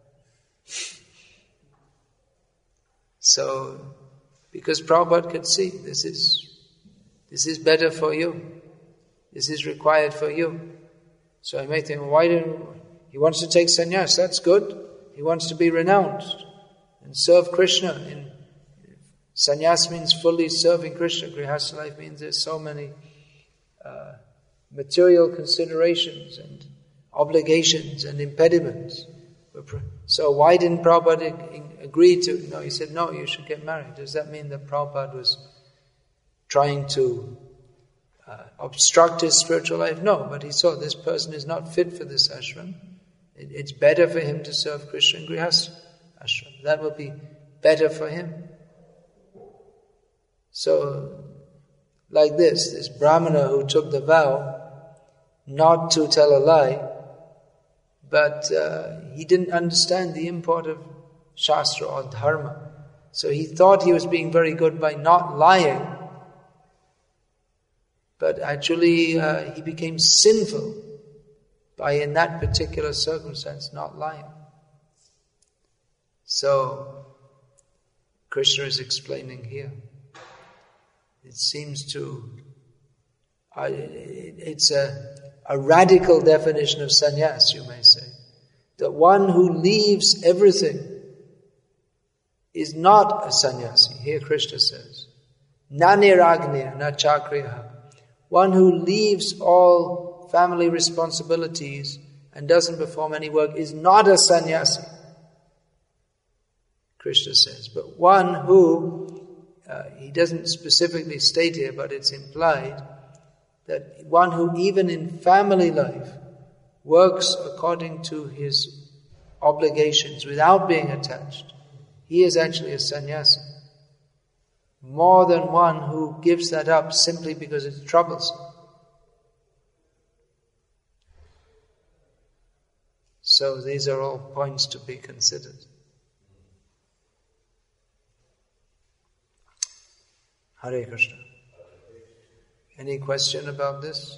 So, because Prabhupada could see, this is, this is better for you. This is required for you. So I may think, well, why didn't, he wants to take sannyas, that's good. He wants to be renounced and serve Krishna. In, sannyas means fully serving Krishna. Grihastha life means there's so many uh, material considerations and obligations and impediments So why didn't Prabhupada agree to, no, he said, no, you should get married. Does that mean that Prabhupada was trying to uh, obstruct his spiritual life? No, but he saw this person is not fit for this ashram. It, it's better for him to serve Krishna in Grihastha ashram. That will be better for him. So, like this, this Brahmana who took the vow not to tell a lie, but uh, he didn't understand the import of Shastra or Dharma. So he thought he was being very good by not lying, but actually uh, he became sinful by, in that particular circumstance, not lying. So, Krishna is explaining here. It seems to, uh, it, it's a, a radical definition of sannyas, you may say. That one who leaves everything is not a sannyasi. Here Krishna says, na niragniya, na chakriya. One who leaves all family responsibilities and doesn't perform any work is not a sannyasi, Krishna says. But one who, uh, he doesn't specifically state here, but it's implied, that one who even in family life works according to his obligations without being attached, he is actually a sannyasi. More than one who gives that up simply because it's troublesome. So these are all points to be considered. Hare Krishna. Any question about this?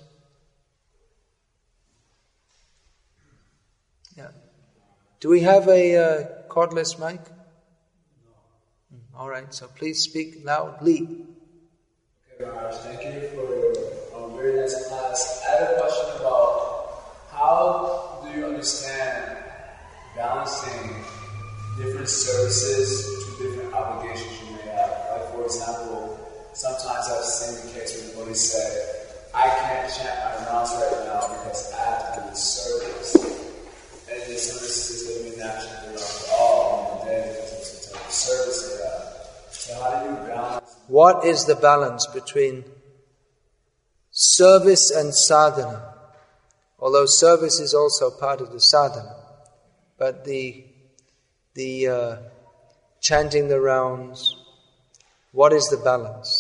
Yeah. Do we have a uh, cordless mic? No. All right, so please speak loudly. Okay, Maharaj, thank you for a um, very nice class. I have a question about how do you understand balancing different services to different obligations you may have? Like, for example, sometimes I've seen the case where somebody say, I can't chant my rounds right now because I have to do this service. And the services that we naturally do all on the day because it's a type of service they have. So how do you balance? What is the balance between service and sadhana? Although service is also part of the sadhana, but the the uh, chanting the rounds, what is the balance?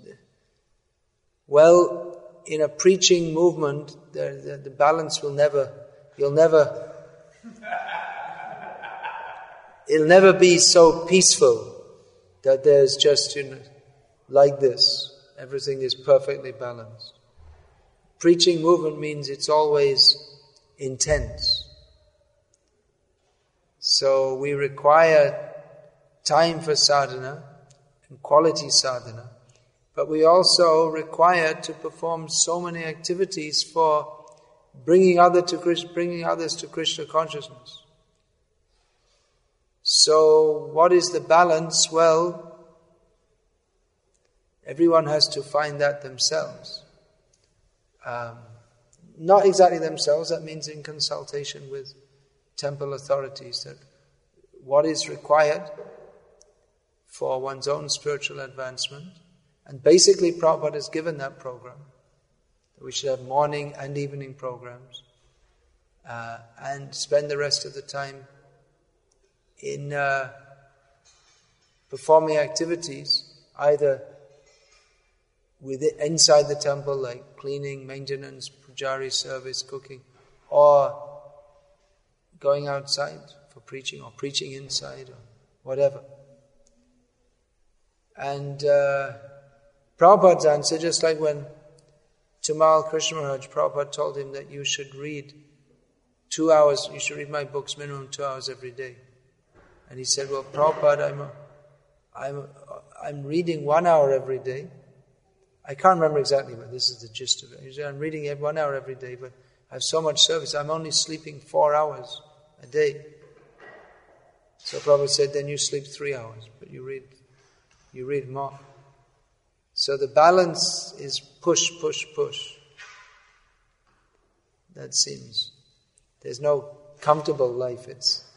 Well, in a preaching movement, the, the, the balance will never, you'll never, it'll never be so peaceful that there's just, you know, like this, everything is perfectly balanced. Preaching movement means it's always intense. So we require time for sadhana and quality sadhana, but we also require to perform so many activities for bringing other to Krishna, bringing others to Krishna consciousness. So, what is the balance? Well, everyone has to find that themselves. Um, not exactly themselves. That means in consultation with temple authorities. That what is required for one's own spiritual advancement. And basically Prabhupada has given that program. We should have morning and evening programs. Uh, and spend the rest of the time in uh, performing activities, either with it, inside the temple, like cleaning, maintenance, pujari service, cooking, or going outside for preaching, or preaching inside, or whatever. And uh, Prabhupada's answer, just like when Tamal Krishna Maharaj, Prabhupada told him that you should read two hours, you should read my books minimum two hours every day. And he said, well, Prabhupada, I'm, a, I'm, a, I'm reading one hour every day. I can't remember exactly, but this is the gist of it. He said, I'm reading one hour every day, but I have so much service, I'm only sleeping four hours a day. So Prabhupada said, then you sleep three hours, but you read, you read more. So the balance is push, push, push. That seems. There's no comfortable life. It's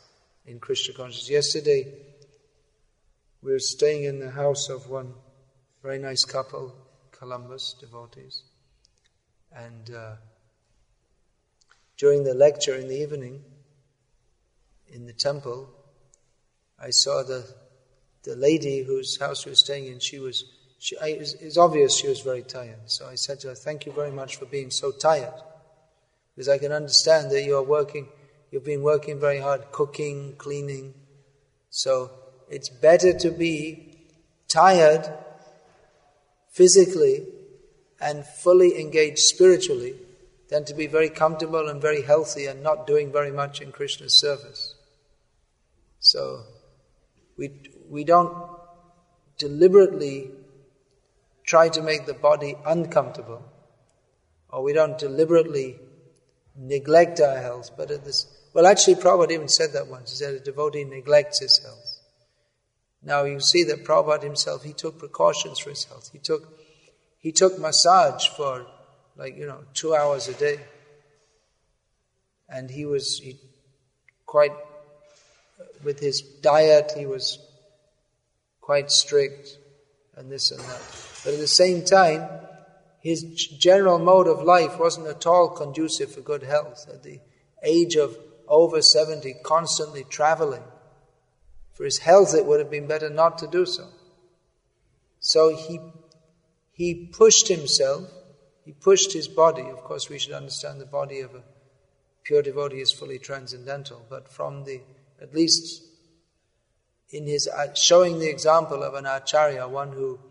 in Krishna consciousness. Yesterday, we were staying in the house of one very nice couple, Columbus devotees, and uh, during the lecture in the evening, in the temple, I saw the the lady whose house we were staying in. She was, she, I, it was, it was obvious she was very tired. So I said to her, "Thank you very much for being so tired, because I can understand that you are working. You've been working very hard, cooking, cleaning. So it's better to be tired physically and fully engaged spiritually than to be very comfortable and very healthy and not doing very much in Krishna's service." So we we don't deliberately try to make the body uncomfortable, or we don't deliberately neglect our health, but at this, well actually Prabhupada even said that once. He said a devotee neglects his health. Now you see that Prabhupada himself, he took precautions for his health. He took he took massage for like, you know, two hours a day. And he was he quite, with his diet, he was quite strict and this and that. But at the same time, his general mode of life wasn't at all conducive for good health. At the age of over seventy, constantly traveling. For his health, it would have been better not to do so. So he he pushed himself, he pushed his body. Of course, we should understand the body of a pure devotee is fully transcendental, but from the, at least in his, showing the example of an acharya, one who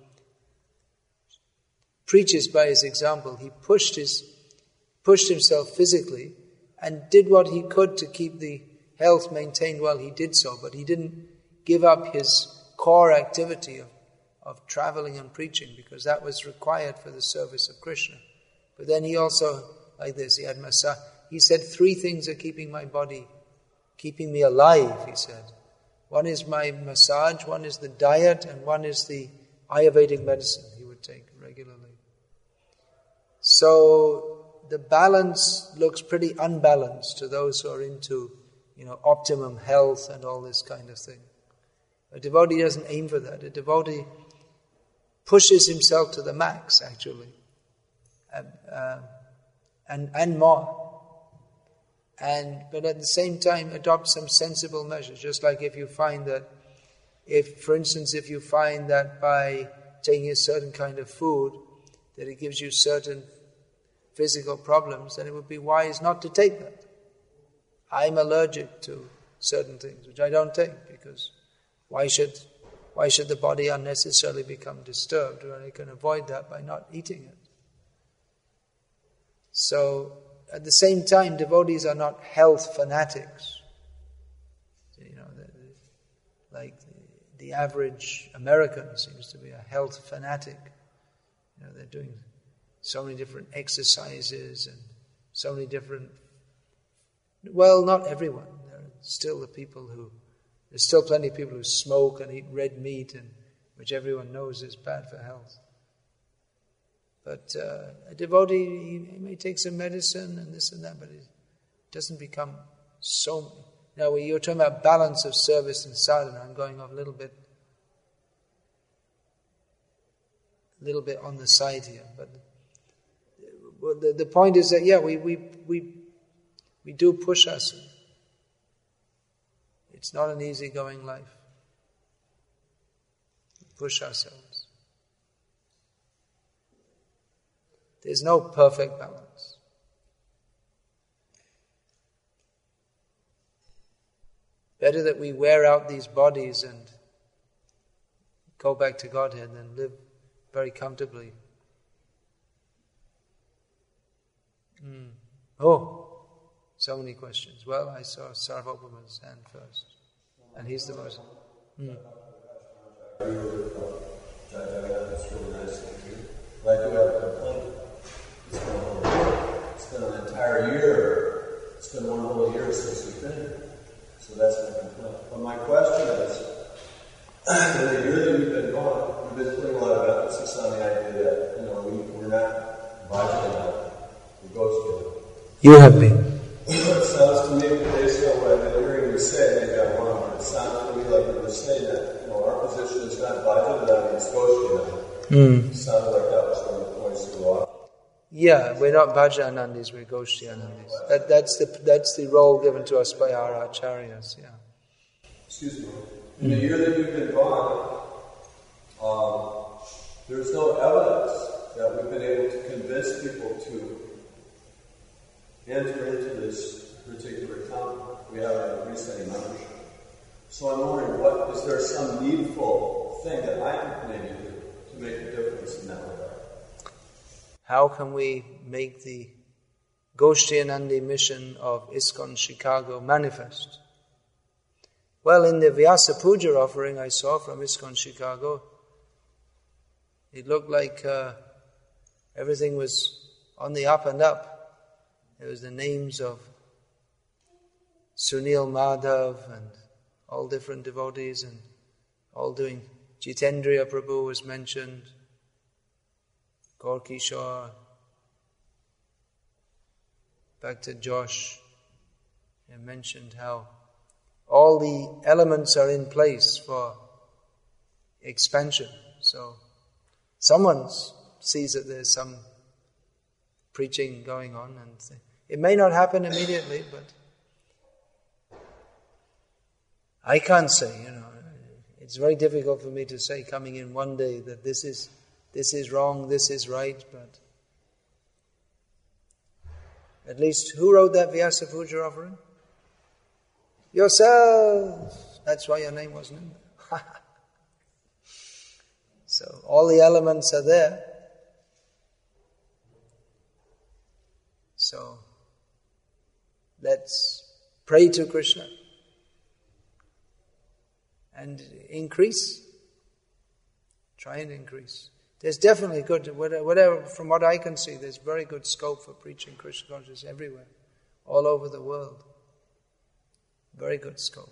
preaches by his example, he pushed his, pushed himself physically and did what he could to keep the health maintained while he did so, but he didn't give up his core activity of, of traveling and preaching, because that was required for the service of Krishna. But then he also, like this, he had massage. He said, three things are keeping my body, keeping me alive, he said. One is my massage, one is the diet, and one is the Ayurvedic medicine he would take regularly. So the balance looks pretty unbalanced to those who are into, you know, optimum health and all this kind of thing. A devotee doesn't aim for that. A devotee pushes himself to the max, actually, and uh, and, and more. And but at the same time, adopt some sensible measures. Just like if you find that, if, for instance, if you find that by taking a certain kind of food, that it gives you certain physical problems, then it would be wise not to take that. I'm allergic to certain things, which I don't take, because why should why should the body unnecessarily become disturbed? When I can avoid that by not eating it. So, at the same time, devotees are not health fanatics. You know, the, the, like the, the average American seems to be a health fanatic. You know, they're doing so many different exercises and so many different. Well, not everyone. There are still the people who. There's still plenty of people who smoke and eat red meat, and which everyone knows is bad for health. But uh, a devotee, he, he may take some medicine and this and that, but it doesn't become so... Now, when you're talking about balance of service and sadhana, I'm going off a little bit, a little bit on the side here. But the, the point is that, yeah, we, we, we, we do push ourselves. It's not an easygoing life. We push ourselves. There's no perfect balance. Better that we wear out these bodies and go back to Godhead than live very comfortably. Mm. Oh, so many questions. Well, I saw Sarvabhauma's hand first. And he's the most... Mm. That's really nice. But I do have a complaint. It's been, whole, it's been an entire year. It's been one whole year since we've been here. So that's my complaint. But my question is, in the year that we've been gone, we've been putting a lot of emphasis on the idea that, you know, we, we're not bhajan enough. We go together. You have been. It sounds to me, based on what I've been hearing you say, maybe I'm one of Mm. It sounded like that was one of the points you lost. Yeah, we're not Bhajanandis, we're Goshtianandis. That, that's the that's the role given to us by our acharyas. Yeah. Excuse me. In the year that you've been gone, um, there's no evidence that we've been able to convince people to enter into this particular camp. We haven't increased any membership. So I'm wondering, what is there some needful thing that I can maybe do to make a difference in that regard? How can we make the Goshtianandi mission of ISKCON Chicago manifest? Well, in the Vyasa Puja offering I saw from ISKCON Chicago, it looked like uh, everything was on the up and up. There was the names of Sunil Madhav and all different devotees and all doing. Jitendriya Prabhu was mentioned, Gorky Shaw, back to Josh. They mentioned how all the elements are in place for expansion. So someone sees that there's some preaching going on, and it may not happen immediately, but I can't say, you know, it's very difficult for me to say coming in one day that this is this is wrong, this is right, but at least who wrote that Vyasa Puja offering? Yourself! That's why your name wasn't in there. So all the elements are there. So let's pray to Krishna and increase. Try and increase. There's definitely good, whatever, from what I can see, there's very good scope for preaching Krishna consciousness everywhere, all over the world. Very good scope.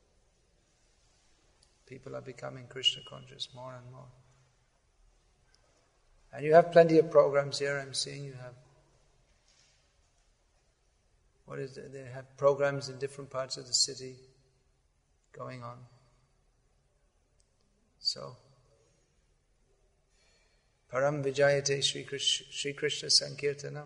People are becoming Krishna conscious more and more. And you have plenty of programs here, I'm seeing you have. What is it? They have programs in different parts of the city going on. So, Param Vijayate Shri Krishna, Shri Krishna Sankirtanam.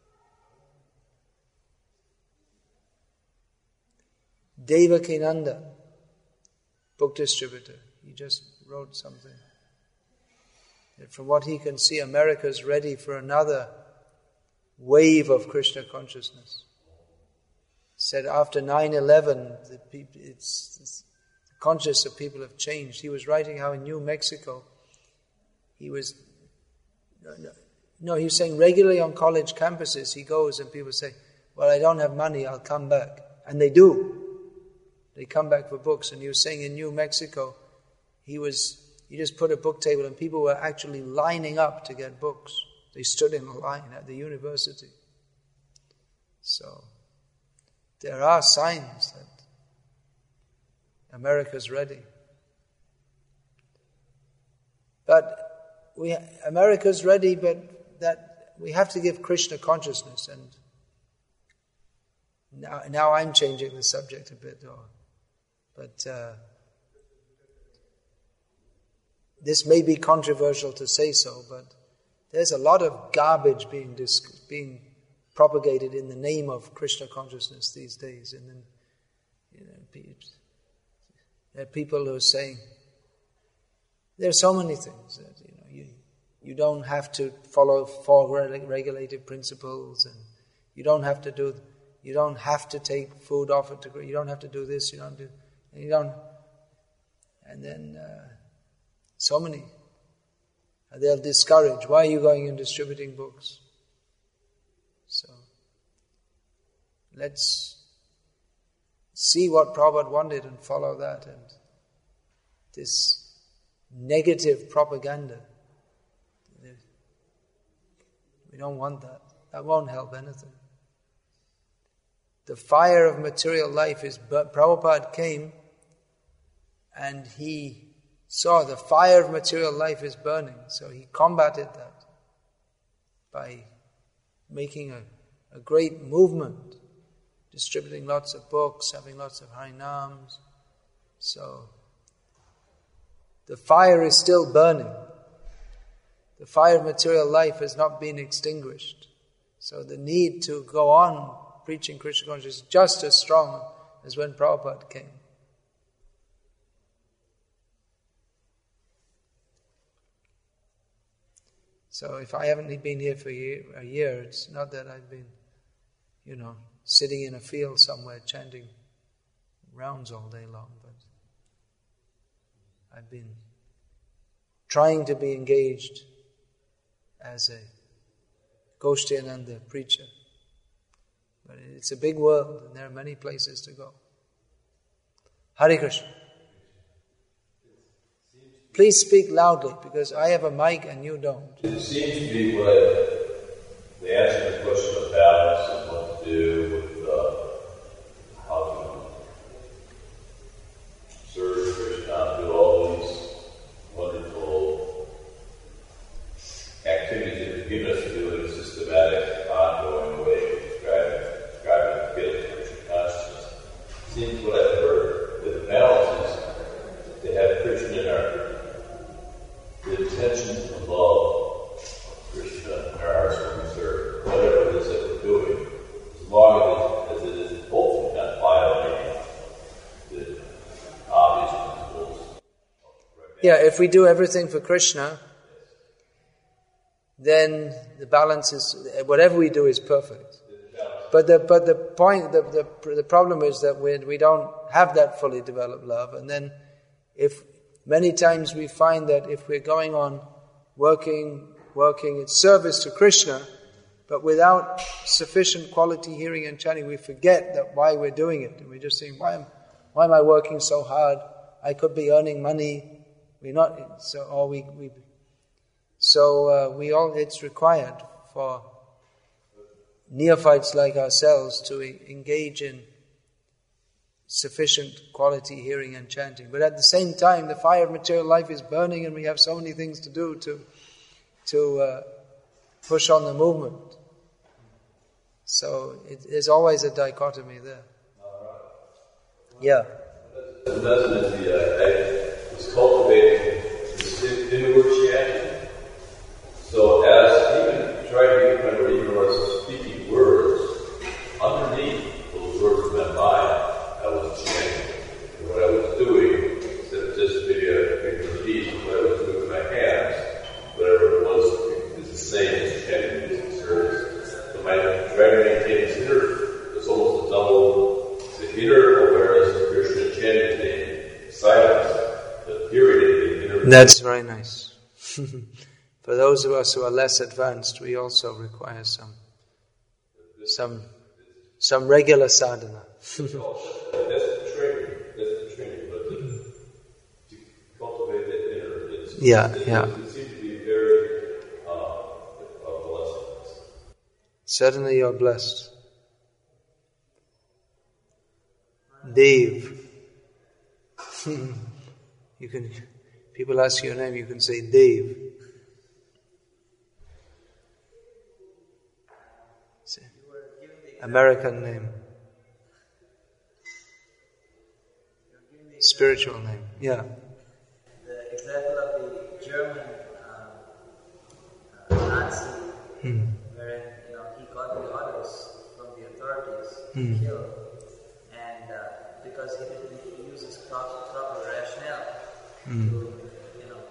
Devakinanda, book distributor, he just wrote something. That from what he can see, America's ready for another wave of Krishna consciousness. Said after nine eleven, the, people, it's, it's, the consciousness of people have changed. He was writing how in New Mexico, he was, no, no, no, he was saying regularly on college campuses, he goes and people say, well, I don't have money, I'll come back. And they do. They come back for books. And he was saying in New Mexico, he was, he just put a book table and people were actually lining up to get books. They stood in a line at the university. So, there are signs that America's ready. But we, America's ready, but that we have to give Krishna consciousness. And now, now I'm changing the subject a bit, or, but uh, this may be controversial to say so, but there's a lot of garbage being dis- being propagated in the name of Krishna consciousness these days. And then, you know, there are people who are saying, there are so many things that, you know, you, you don't have to follow four regulative principles, and you don't have to do, you don't have to take food off it, to, you don't have to do this, you don't do, and you don't, and then uh, so many, they'll discourage, why are you going and distributing books? So, let's see what Prabhupada wanted and follow that. And this negative propaganda, we don't want that. That won't help anything. The fire of material life is, Prabhupada came and he saw the fire of material life is burning. So he combated that by making a, a great movement, distributing lots of books, having lots of Harinams. So, the fire is still burning. the fire of material life has not been extinguished. So the need to go on preaching Krishna consciousness is just as strong as when Prabhupada came. So if I haven't been here for a year, a year, it's not that I've been, you know, sitting in a field somewhere chanting rounds all day long, but I've been trying to be engaged as a Goshtiananda preacher. But it's a big world and there are many places to go. Hare Krishna. Please speak loudly because I have a mic and you don't. It seems to be what the answer to the question of balance and what to do with uh, how to serve Krishna, do all these wonderful activities that have given us to do in a systematic, ongoing way of describing, describing the field of Krishna consciousness. It seems what I've heard with the balance is to have Krishna in our the intention of love of Krishna in our hearts when we serve, whatever it is that we're doing, as long as, as it is hopefully not violating the obvious principles. Yeah, if we do everything for Krishna, then the balance is, whatever we do is perfect. But the but the point, the the, the problem is that we we don't have that fully developed love, and then if many times we find that if we're going on working, working in service to Krishna, but without sufficient quality hearing and chanting, we forget that why we're doing it. And we're just saying, why am, why am I working so hard? I could be earning money. We're not, so, or we, we so uh, we all, it's required for neophytes like ourselves to e- engage in sufficient quality hearing and chanting. But at the same time, the fire of material life is burning and we have so many things to do to to uh, push on the movement. So it, there's always a dichotomy there. Yeah. The residency, I was cultivating this inward chanting. So as even trying to get or even was speaking words, underneath those words in my mind, I was chanting. And what I was doing, instead of just maybe a particular piece, what I was doing with my hands, whatever it was, is the same as chanting music service. So my trying to maintain this inner, it's almost a double, the inner awareness of Krishna chanting the silence, the period of the inner. That's very nice. For those of us who are less advanced, we also require some, some, some regular sadhana. That's the training. That's the training. But to, to cultivate that inner, it's, yeah, it, yeah. It seems to be very uh, a blessing. Certainly, you're blessed. Dev. You can. People ask your name. You can say Dev. American name. Spiritual name, yeah. The example of the German uh, uh, Nazi, mm. wherein you know he got the orders from the authorities mm. to kill, and uh, because he didn't use his proper, proper rationale mm. to, you know,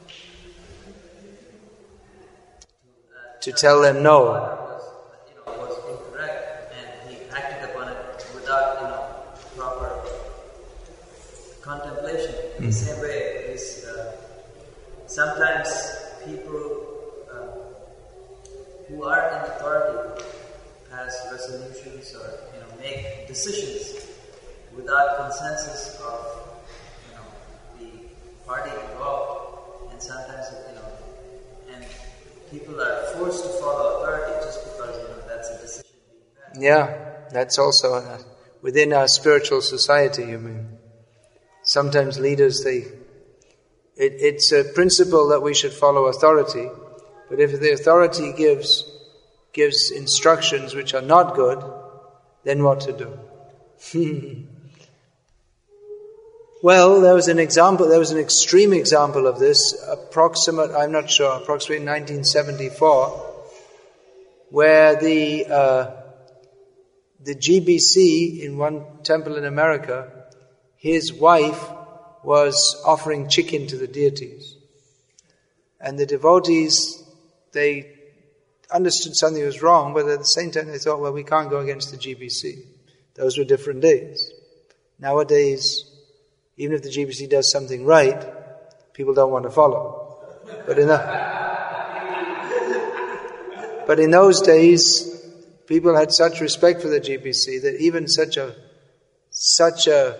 to, uh, to tell them no. Was, you know, was incorrect, and he acted upon it without you know proper contemplation. In mm. the same way, is uh, sometimes people uh, who are in authority pass resolutions or you know make decisions without consensus of you know the party involved, and sometimes you know, and people are forced to follow authority just because you know that's a decision being made. Yeah, that's also uh, within our spiritual society. You mean? Sometimes leaders, they, it, it's a principle that we should follow authority, but if the authority gives, gives instructions which are not good, then what to do? Well, there was an example, there was an extreme example of this, approximate, I'm not sure, approximately nineteen seventy-four, where the uh, the G B C in one temple in America, his wife was offering chicken to the deities. And the devotees, they understood something was wrong, but at the same time they thought, well, we can't go against the G B C. Those were different days. Nowadays, even if the G B C does something right, people don't want to follow. But in, a, but in those days, people had such respect for the G B C that even such a such a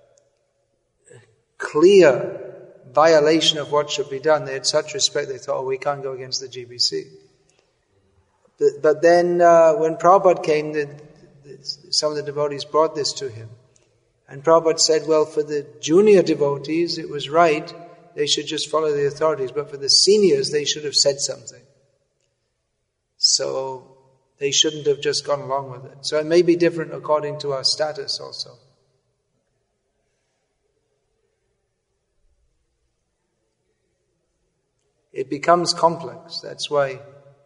clear violation of what should be done, they had such respect, they thought, oh, we can't go against the G B C. But, but then uh, when Prabhupada came, the, the, some of the devotees brought this to him. And Prabhupada said, well, for the junior devotees, it was right, they should just follow the authorities. But for the seniors, they should have said something. So they shouldn't have just gone along with it. So it may be different according to our status also. It becomes complex. That's why,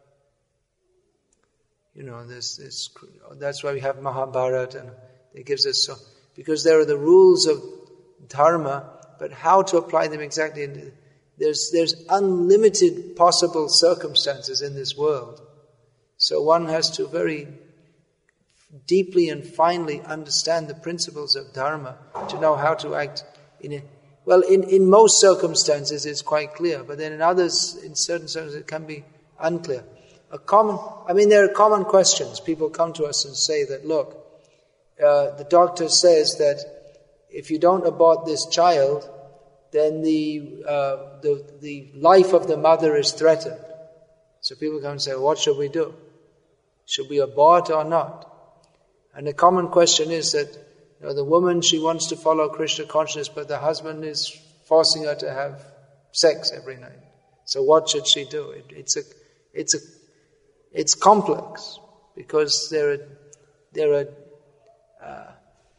you know, there's this, that's why we have Mahabharata, and it gives us so, because there are the rules of dharma, but how to apply them exactly, there's, there's unlimited possible circumstances in this world. So one has to very deeply and finely understand the principles of dharma to know how to act in it. Well, in, in most circumstances it's quite clear, but then in others, in certain circumstances, it can be unclear. A common, I mean, there are common questions. People come to us and say that, look, uh, the doctor says that if you don't abort this child, then the, uh, the the life of the mother is threatened. So people come and say, well, what should we do? Should we abort or not? And the common question is that, you know, the woman, she wants to follow Krishna consciousness, but the husband is forcing her to have sex every night. So what should she do? It, it's a, it's a, it's complex because there are, there are, uh,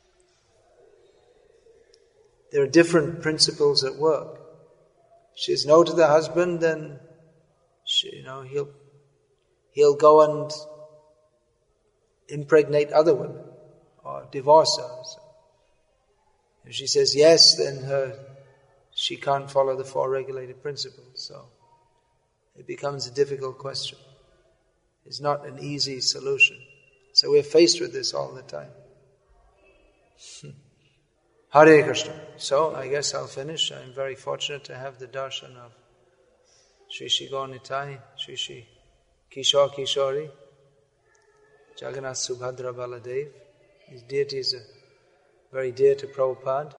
there are different principles at work. If she's no to the husband, then she, you know, he'll, he'll go and impregnate other women or divorce her. So if she says yes, then her, she can't follow the four regulated principles. So it becomes a difficult question. It's not an easy solution. So we're faced with this all the time. Hare Krishna. So I guess I'll finish. I'm very fortunate to have the darshan of Sri Sri Gaur Nitai, Sri Sri Kishore Kishori, Jagannath Subhadra Baladev. These deities are very dear to Prabhupada.